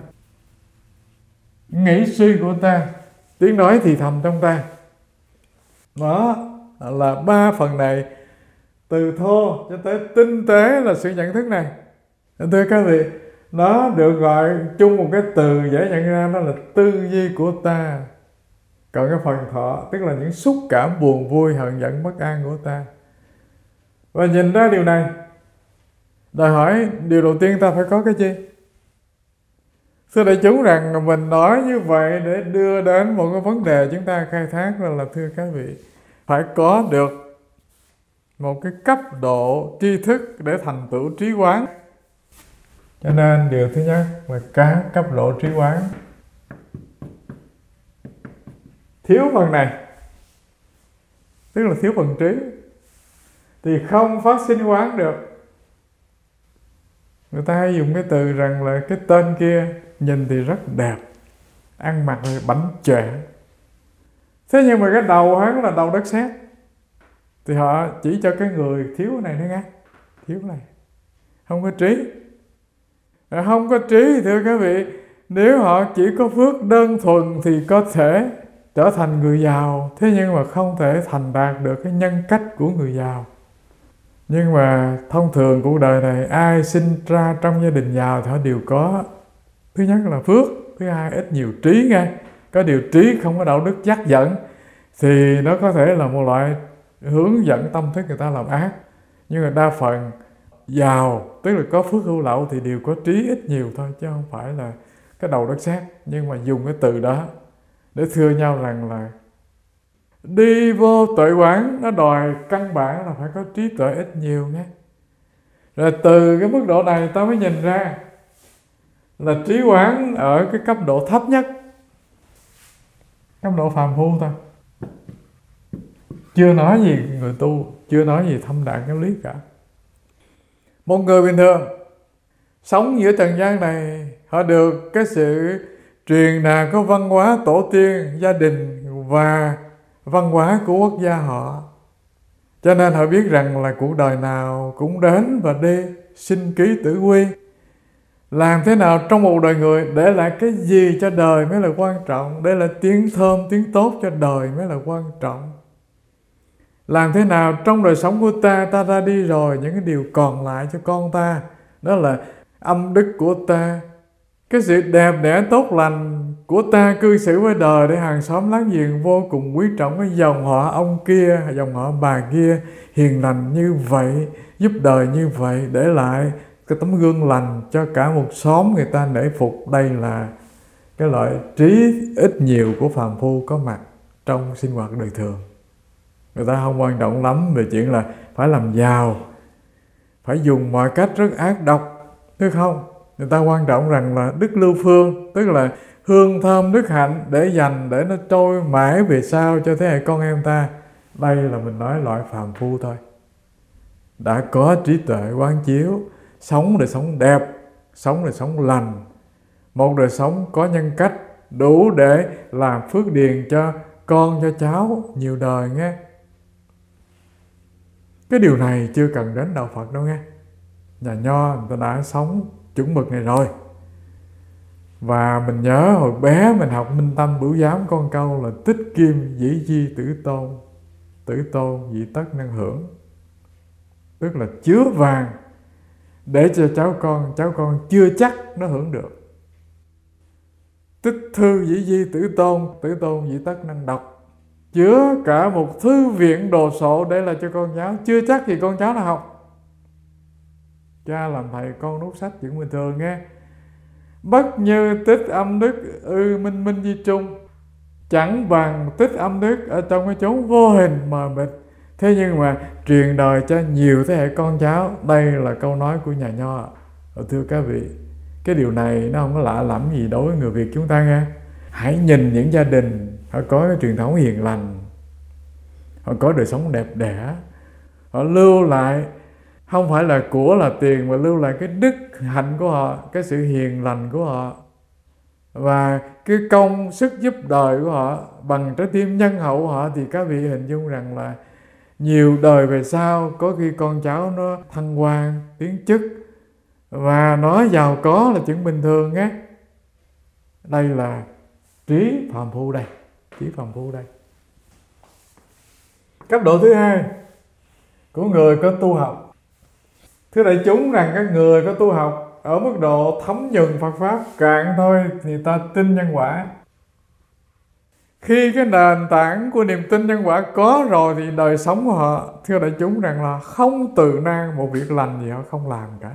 nghĩ suy của ta, tiếng nói thì thầm trong ta. Đó là ba phần này, từ thô cho tới tinh tế là sự nhận thức này. Thưa các vị, nó được gọi chung một cái từ dễ nhận ra, đó là tư duy của ta. Còn cái phần thọ tức là những xúc cảm buồn vui, hờn giận, bất an của ta. Và nhìn ra điều này, đòi hỏi điều đầu tiên ta phải có cái gì? Thưa đại chúng, rằng mình nói như vậy để đưa đến một cái vấn đề chúng ta khai thác, là, là thưa các vị, phải có được một cái cấp độ tri thức để thành tựu trí quán. Cho nên điều thứ nhất là các cấp độ trí quán. Thiếu phần này, tức là thiếu phần trí, thì không phát sinh quán được. Người ta hay dùng cái từ rằng là cái tên kia nhìn thì rất đẹp, ăn mặc thì bảnh chọe, thế nhưng mà cái đầu hắn là đầu đất sét, thì họ chỉ cho cái người thiếu cái này nữa nghe, thiếu cái này, không có trí. Không có trí, thưa các vị, nếu họ chỉ có phước đơn thuần thì có thể trở thành người giàu, thế nhưng mà không thể thành đạt được cái nhân cách của người giàu. Nhưng mà thông thường cuộc đời này ai sinh ra trong gia đình giàu thì họ đều có, thứ nhất là phước, thứ hai ít nhiều trí nghe. Có điều trí không có đạo đức dắt dẫn thì nó có thể là một loại hướng dẫn tâm thức người ta làm ác. Nhưng mà đa phần giàu, tức là có phước hữu lậu, thì đều có trí ít nhiều thôi, chứ không phải là cái đầu đất sét. Nhưng mà dùng cái từ đó để thưa nhau rằng là đi vô tuệ quán, nó đòi căn bản là phải có trí tuệ ít nhiều nhé. Rồi từ cái mức độ này ta mới nhìn ra là trí quán ở cái cấp độ thấp nhất, cấp độ phàm phu thôi. Chưa nói gì người tu, chưa nói gì thâm đẳng cái lý cả. Một người bình thường sống giữa trần gian này, họ được cái sự truyền đạt có văn hóa tổ tiên, gia đình và văn hóa của quốc gia họ. Cho nên họ biết rằng là cuộc đời nào cũng đến và đi, sinh ký tử quy. Làm thế nào trong một đời người để lại cái gì cho đời mới là quan trọng, để lại tiếng thơm, tiếng tốt cho đời mới là quan trọng. Làm thế nào trong đời sống của ta, ta ra đi rồi, những cái điều còn lại cho con ta, đó là âm đức của ta, cái sự đẹp đẽ tốt lành của ta cư xử với đời, để hàng xóm láng giềng vô cùng quý trọng cái dòng họ ông kia, dòng họ bà kia hiền lành như vậy, giúp đời như vậy, để lại cái tấm gương lành cho cả một xóm người ta nể phục. Đây là cái loại trí ít nhiều của phàm phu có mặt trong sinh hoạt đời thường. Người ta không quan trọng lắm về chuyện là phải làm giàu, phải dùng mọi cách rất ác độc, đúng không? Người ta quan trọng rằng là đức lưu phương, tức là hương thơm đức hạnh để dành, để nó trôi mãi về sau cho thế hệ con em ta. Đây là mình nói loại phàm phu thôi. Đã có trí tuệ quán chiếu, sống đời sống đẹp, sống đời sống lành, một đời sống có nhân cách đủ để làm phước điền cho con, cho cháu nhiều đời nghe. Cái điều này chưa cần đến đạo Phật đâu nghe. Nhà Nho người ta đã sống chuẩn mực này rồi. Và mình nhớ hồi bé mình học Minh Tâm Bửu Giám có một câu là tích kim dĩ di tử tôn, tử tôn dĩ tất năng hưởng. Tức là chứa vàng để cho cháu con, cháu con chưa chắc nó hưởng được. Tích thư dĩ di tử tôn, tử tôn dĩ tất năng đọc. Chứa cả một thư viện đồ sộ để là cho con cháu, chưa chắc thì con cháu nó học. Cha làm thầy con đốt sách chuyện bình thường nghe. Bất như tích âm đức ư minh minh di trung, chẳng bằng tích âm đức ở trong cái chốn vô hình mờ mịt. Thế nhưng mà truyền đời cho nhiều thế hệ con cháu. Đây là câu nói của nhà Nho. Thưa các vị, cái điều này nó không có lạ lẫm gì đối với người Việt chúng ta nghe. Hãy nhìn những gia đình họ có cái truyền thống hiền lành, họ có đời sống đẹp đẽ, họ lưu lại không phải là của là tiền, mà lưu lại cái đức hạnh của họ, cái sự hiền lành của họ, và cái công sức giúp đời của họ bằng trái tim nhân hậu của họ. Thì các vị hình dung rằng là nhiều đời về sau có khi con cháu nó thăng quan tiến chức và nó giàu có là chuyện bình thường nhé. Đây là trí phàm phu đây, trí phàm phu đây. Cấp độ thứ hai của người có tu học. Thưa đại chúng, rằng các người có tu học ở mức độ thấm nhuần Phật Pháp cạn thôi thì ta tin nhân quả. Khi cái nền tảng của niềm tin nhân quả có rồi thì đời sống của họ, thưa đại chúng, rằng là không từ nan một việc lành gì họ không làm cả.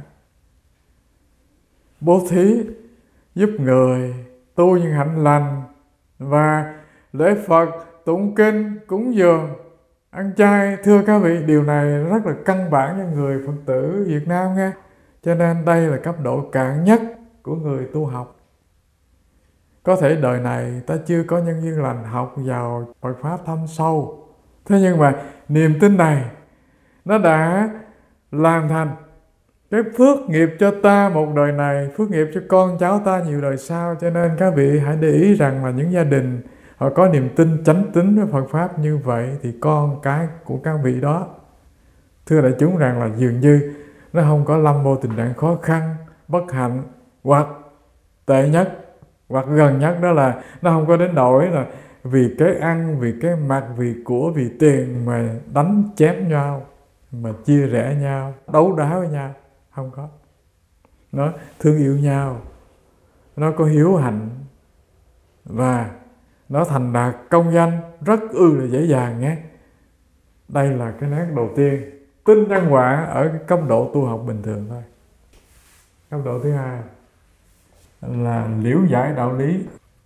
Bố thí, giúp người, tu những hạnh lành, và lễ Phật, tụng kinh, cúng dường, ăn chay. Thưa các vị, điều này rất là căn bản cho người Phật tử Việt Nam nghe. Cho nên đây là cấp độ cạn nhất của người tu học. Có thể đời này ta chưa có nhân duyên lành học vào Phật Pháp thâm sâu. Thế nhưng mà niềm tin này nó đã làm thành cái phước nghiệp cho ta một đời này, phước nghiệp cho con cháu ta nhiều đời sau. Cho nên các vị hãy để ý rằng là những gia đình họ có niềm tin chánh tín với Phật Pháp như vậy thì con cái của các vị đó, thưa đại chúng, rằng là dường như nó không có lâm vô tình trạng khó khăn, bất hạnh, hoặc tệ nhất, hoặc gần nhất đó là nó không có đến nỗi là vì cái ăn, vì cái mặc, vì của, vì tiền mà đánh chém nhau, mà chia rẽ nhau, đấu đá với nhau. Không có. Nó thương yêu nhau, nó có hiếu hạnh, và nó thành đạt công danh rất ư là dễ dàng nhé. Đây là cái nét đầu tiên, tin nhân quả ở cái cấp độ tu học bình thường thôi. Cấp độ thứ hai là liễu giải đạo lý.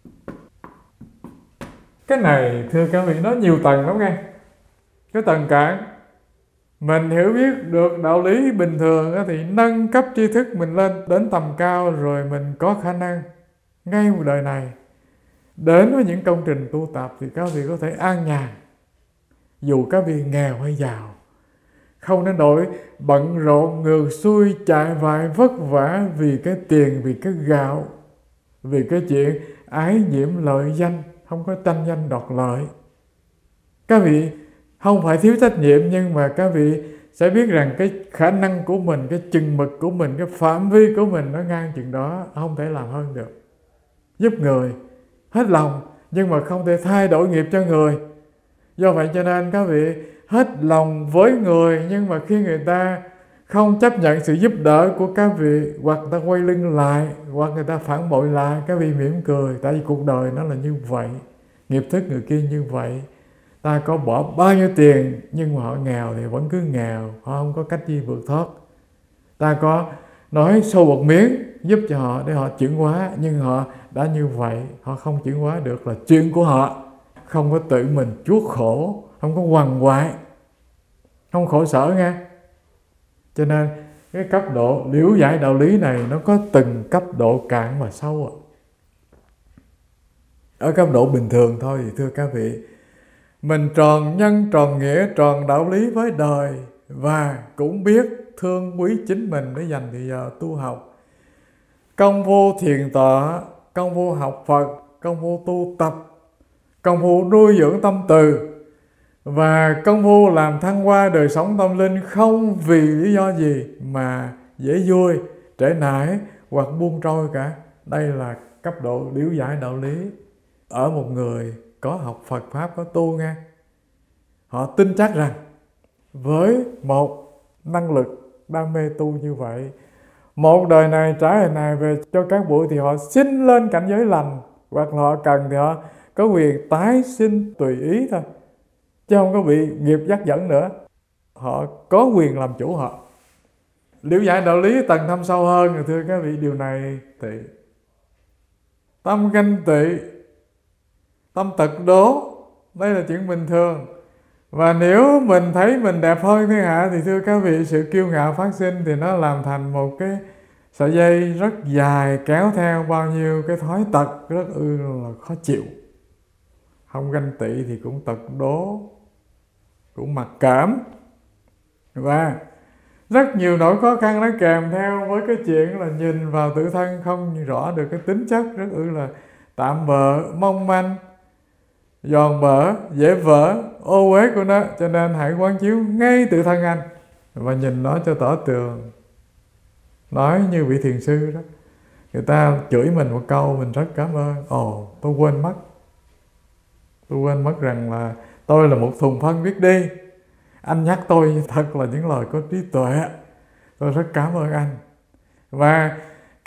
Cái này thưa các vị, nó nhiều tầng lắm nghe. Cái tầng cạn, mình hiểu biết được đạo lý bình thường thì nâng cấp tri thức mình lên đến tầm cao, rồi mình có khả năng ngay một đời này đến với những công trình tu tập thì các vị có thể an nhàn, dù các vị nghèo hay giàu, không đến nỗi bận rộn ngược xuôi chạy vại vất vả vì cái tiền, vì cái gạo, vì cái chuyện ái nhiễm lợi danh, không có tranh danh đoạt lợi. Các vị không phải thiếu trách nhiệm, nhưng mà các vị sẽ biết rằng cái khả năng của mình, cái chừng mực của mình, cái phạm vi của mình nó ngang chừng đó, không thể làm hơn được. Giúp người hết lòng nhưng mà không thể thay đổi nghiệp cho người. Do vậy cho nên các vị hết lòng với người, nhưng mà khi người ta không chấp nhận sự giúp đỡ của các vị, hoặc người ta quay lưng lại, hoặc người ta phản bội lại, các vị mỉm cười. Tại vì cuộc đời nó là như vậy, nghiệp thức người kia như vậy. Ta có bỏ bao nhiêu tiền nhưng mà họ nghèo thì vẫn cứ nghèo, họ không có cách gì vượt thoát. Ta có nói sâu một miếng giúp cho họ để họ chuyển hóa, nhưng họ đã như vậy, họ không chuyển hóa được là chuyện của họ. Không có tự mình chuốc khổ, không có quằn quại, không khổ sở nghe. Cho nên cái cấp độ liễu giải đạo lý này nó có từng cấp độ cạn và sâu. Ở cấp độ bình thường thôi thì thưa các vị, mình tròn nhân, tròn nghĩa, tròn đạo lý với đời, và cũng biết thương quý chính mình để dành thời giờ tu học. Công phu thiền tọa, công phu học Phật, công phu tu tập, công phu nuôi dưỡng tâm từ, và công phu làm thăng hoa đời sống tâm linh không vì lý do gì mà dễ vui, trễ nải hoặc buông trôi cả. Đây là cấp độ liễu giải đạo lý ở một người có học Phật Pháp, có tu nghe. Họ tin chắc rằng với một năng lực đam mê tu như vậy, một đời này trả đời này về cho các buổi thì họ xin lên cảnh giới lành, hoặc họ cần thì họ có quyền tái sinh tùy ý thôi, chứ không có bị nghiệp dắt dẫn nữa. Họ có quyền làm chủ họ. Liễu giải đạo lý tầng thâm sâu hơn, thưa các vị, điều này tị, tâm ganh tị, tâm tật đố, đây là chuyện bình thường. Và nếu mình thấy mình đẹp hơn thiên hạ thì thưa các vị, sự kiêu ngạo phát sinh thì nó làm thành một cái sợi dây rất dài, kéo theo bao nhiêu cái thói tật rất ư là khó chịu. Không ganh tị thì cũng tật đố, cũng mặc cảm, và rất nhiều nỗi khó khăn nó kèm theo với cái chuyện là nhìn vào tự thân không rõ được cái tính chất rất ư là tạm bợ, mong manh, giòn bở, dễ vỡ, ô uế của nó. Cho nên hãy quán chiếu ngay tự thân anh và nhìn nó cho tỏ tường. Nói như vị thiền sư đó, người ta chửi mình một câu mình rất cảm ơn. Ồ, tôi quên mất Tôi quên mất rằng là tôi là một thùng phân biết đi. Anh nhắc tôi thật là những lời có trí tuệ. Tôi rất cảm ơn anh. Và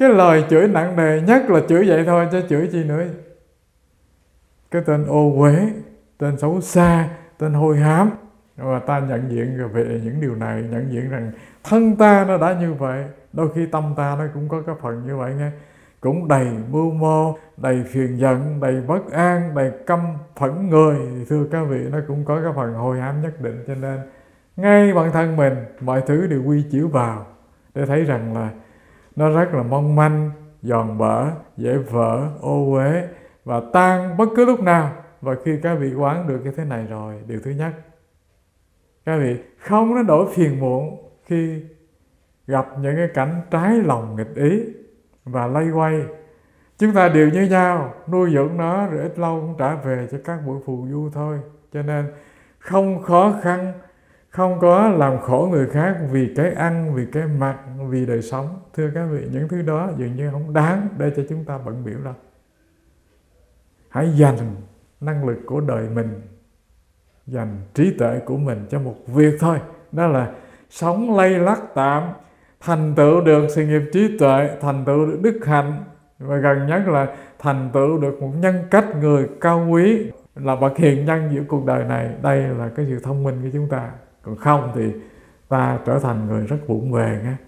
Cái lời chửi nặng nề nhất là chửi vậy thôi, chứ chửi chi nữa. Cái tên ô uế, tên xấu xa, tên hôi hám. Và ta nhận diện về những điều này, nhận diện rằng thân ta nó đã như vậy. Đôi khi tâm ta nó cũng có cái phần như vậy nghe. Cũng đầy mưu mô, đầy phiền giận, đầy bất an, đầy căm phẫn người. Thì thưa các vị, nó cũng có cái phần hôi hám nhất định. Cho nên ngay bản thân mình, mọi thứ đều quy chiếu vào để thấy rằng là nó rất là mong manh, giòn bở, dễ vỡ, ô uế và tan bất cứ lúc nào. Và khi các vị quán được cái thế này rồi, điều thứ nhất, các vị không có nỗi phiền muộn khi gặp những cái cảnh trái lòng nghịch ý và lây quay. Chúng ta đều như nhau, nuôi dưỡng nó rồi ít lâu cũng trả về cho các buổi phù du thôi. Cho nên không khó khăn, không có làm khổ người khác vì cái ăn, vì cái mặc, vì đời sống. Thưa các vị, những thứ đó dường như không đáng để cho chúng ta bận biểu đâu. Hãy dành năng lực của đời mình, dành trí tuệ của mình cho một việc thôi. Đó là sống lay lắc tạm, thành tựu được sự nghiệp trí tuệ, thành tựu được đức hạnh, và gần nhất là thành tựu được một nhân cách người cao quý, là bậc hiền nhân giữa cuộc đời này. Đây là cái sự thông minh của chúng ta. Còn không thì ta trở thành người rất vụng về nghe.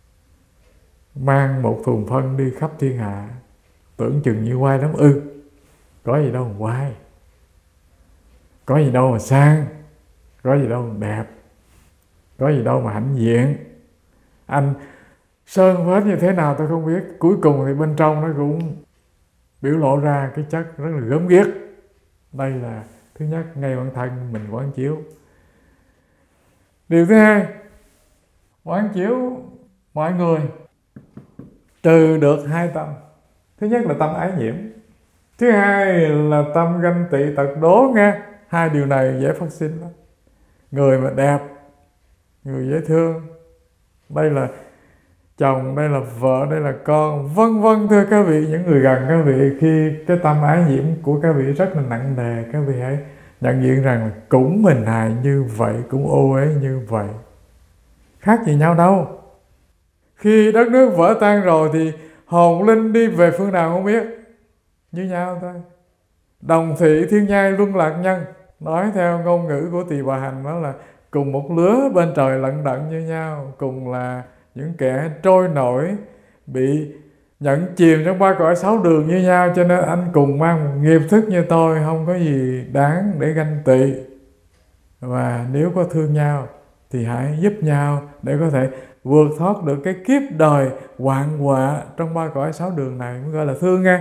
Mang một thùng phân đi khắp thiên hạ, tưởng chừng như oai lắm ư. Có gì đâu mà oai, có gì đâu mà sang, có gì đâu mà đẹp, có gì đâu mà hãnh diện. Anh sơn phết như thế nào tôi không biết, cuối cùng thì bên trong nó cũng biểu lộ ra cái chất rất là gớm ghiếc. Đây là thứ nhất, ngay bản thân mình quán chiếu. Điều thứ hai, quán chiếu mọi người trừ được hai tâm. Thứ nhất là tâm ái nhiễm, thứ hai là tâm ganh tị tật đố nghe. Hai điều này dễ phát sinh lắm. Người mà đẹp, người dễ thương, đây là chồng, đây là vợ, đây là con, vân vân. Thưa các vị, những người gần các vị, khi cái tâm ái nhiễm của các vị rất là nặng nề, các vị hãy nhận diện rằng là cũng mình hài như vậy, cũng ô uế như vậy, khác gì nhau đâu. Khi đất nước vỡ tan rồi thì hồn linh đi về phương nào không biết, như nhau thôi. Đồng thị thiên nhai luân lạc nhân, nói theo ngôn ngữ của Tỳ Bà Hành, đó là cùng một lứa bên trời lận đận như nhau, cùng là những kẻ trôi nổi, bị nhận chìm trong ba cõi sáu đường như nhau. Cho nên anh cùng mang một nghiệp thức như tôi, không có gì đáng để ganh tị. Và nếu có thương nhau thì hãy giúp nhau để có thể vượt thoát được cái kiếp đời hoạn họa trong ba cõi sáu đường này, mới gọi là thương nghe.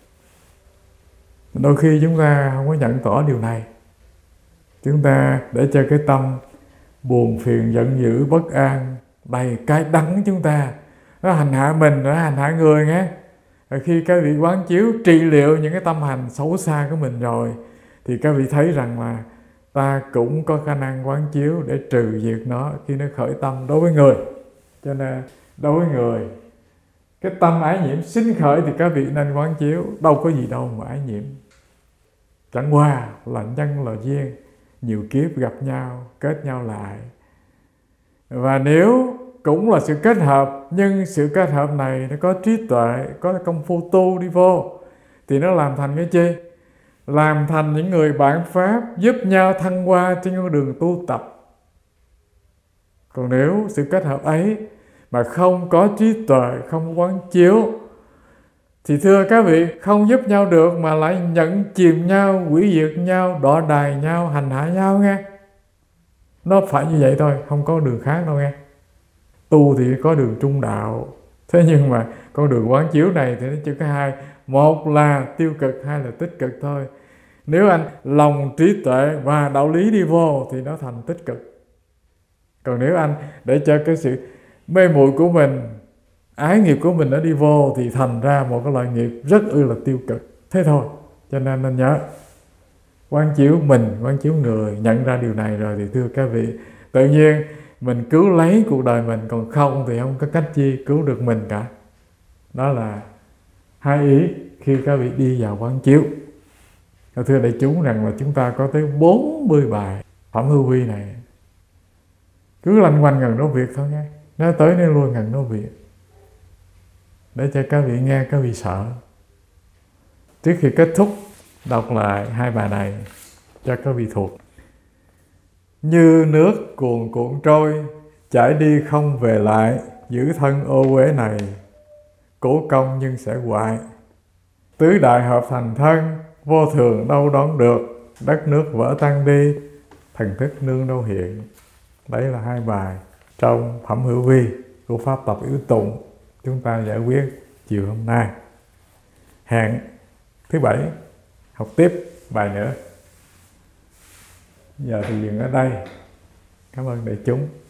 Đôi khi chúng ta không có nhận tỏ điều này, chúng ta để cho cái tâm buồn phiền, giận dữ, bất an, đầy cái đắng chúng ta, nó hành hạ mình, nó hành hạ người nghe. Và khi các vị quán chiếu trị liệu những cái tâm hành xấu xa của mình rồi, thì các vị thấy rằng là ta cũng có khả năng quán chiếu để trừ diệt nó khi nó khởi tâm đối với người. Cho nên đối với người, cái tâm ái nhiễm sinh khởi thì các vị nên quán chiếu. Đâu có gì đâu mà ái nhiễm, chẳng qua là nhân là duyên, nhiều kiếp gặp nhau, kết nhau lại. Và nếu cũng là sự kết hợp, nhưng sự kết hợp này nó có trí tuệ, có công phu tu đi vô, thì nó làm thành cái chi? Làm thành những người bạn pháp, giúp nhau thăng hoa trên con đường tu tập. Còn nếu sự kết hợp ấy mà không có trí tuệ, không quán chiếu, thì thưa các vị, không giúp nhau được mà lại nhận chìm nhau, hủy diệt nhau, đọa đài nhau, hành hạ nhau nghe. Nó phải như vậy thôi, không có đường khác đâu nghe. Tu thì có đường trung đạo, thế nhưng mà con đường quán chiếu này thì nó chỉ có hai. Một là tiêu cực, hai là tích cực thôi. Nếu anh lòng trí tuệ và đạo lý đi vô thì nó thành tích cực. Còn nếu anh để cho cái sự mê muội của mình, ái nghiệp của mình nó đi vô, thì thành ra một cái loại nghiệp rất ư là tiêu cực. Thế thôi. Cho nên nên nhớ, quán chiếu mình, quán chiếu người, nhận ra điều này rồi thì thưa các vị, tự nhiên mình cứu lấy cuộc đời mình, còn không thì không có cách chi cứu được mình cả. Đó là hai ý khi các vị đi vào quán chiếu. Thưa đại chúng rằng là chúng ta có tới bốn mươi bài Phẩm Hư Vi này, cứ lanh quanh gần đó việc thôi nghe, nó tới nó lui gần đó việc. để cho các vị nghe các vị sợ. Trước khi kết thúc, đọc lại hai bài này cho các vị thuộc. Như nước cuồn cuộn trôi, chảy đi không về lại, giữ thân ô uế này, cố công nhưng sẽ hoại. Tứ đại hợp thành thân, vô thường đâu đón được, đất nước vỡ tan đi, thần thức nương đâu hiện. Đấy là hai bài trong Phẩm Hữu Vi của Pháp Tập Yếu Tụng chúng ta giải quyết chiều hôm nay. Hẹn thứ bảy học tiếp bài nữa. Giờ thì dừng ở đây. Cảm ơn đại chúng.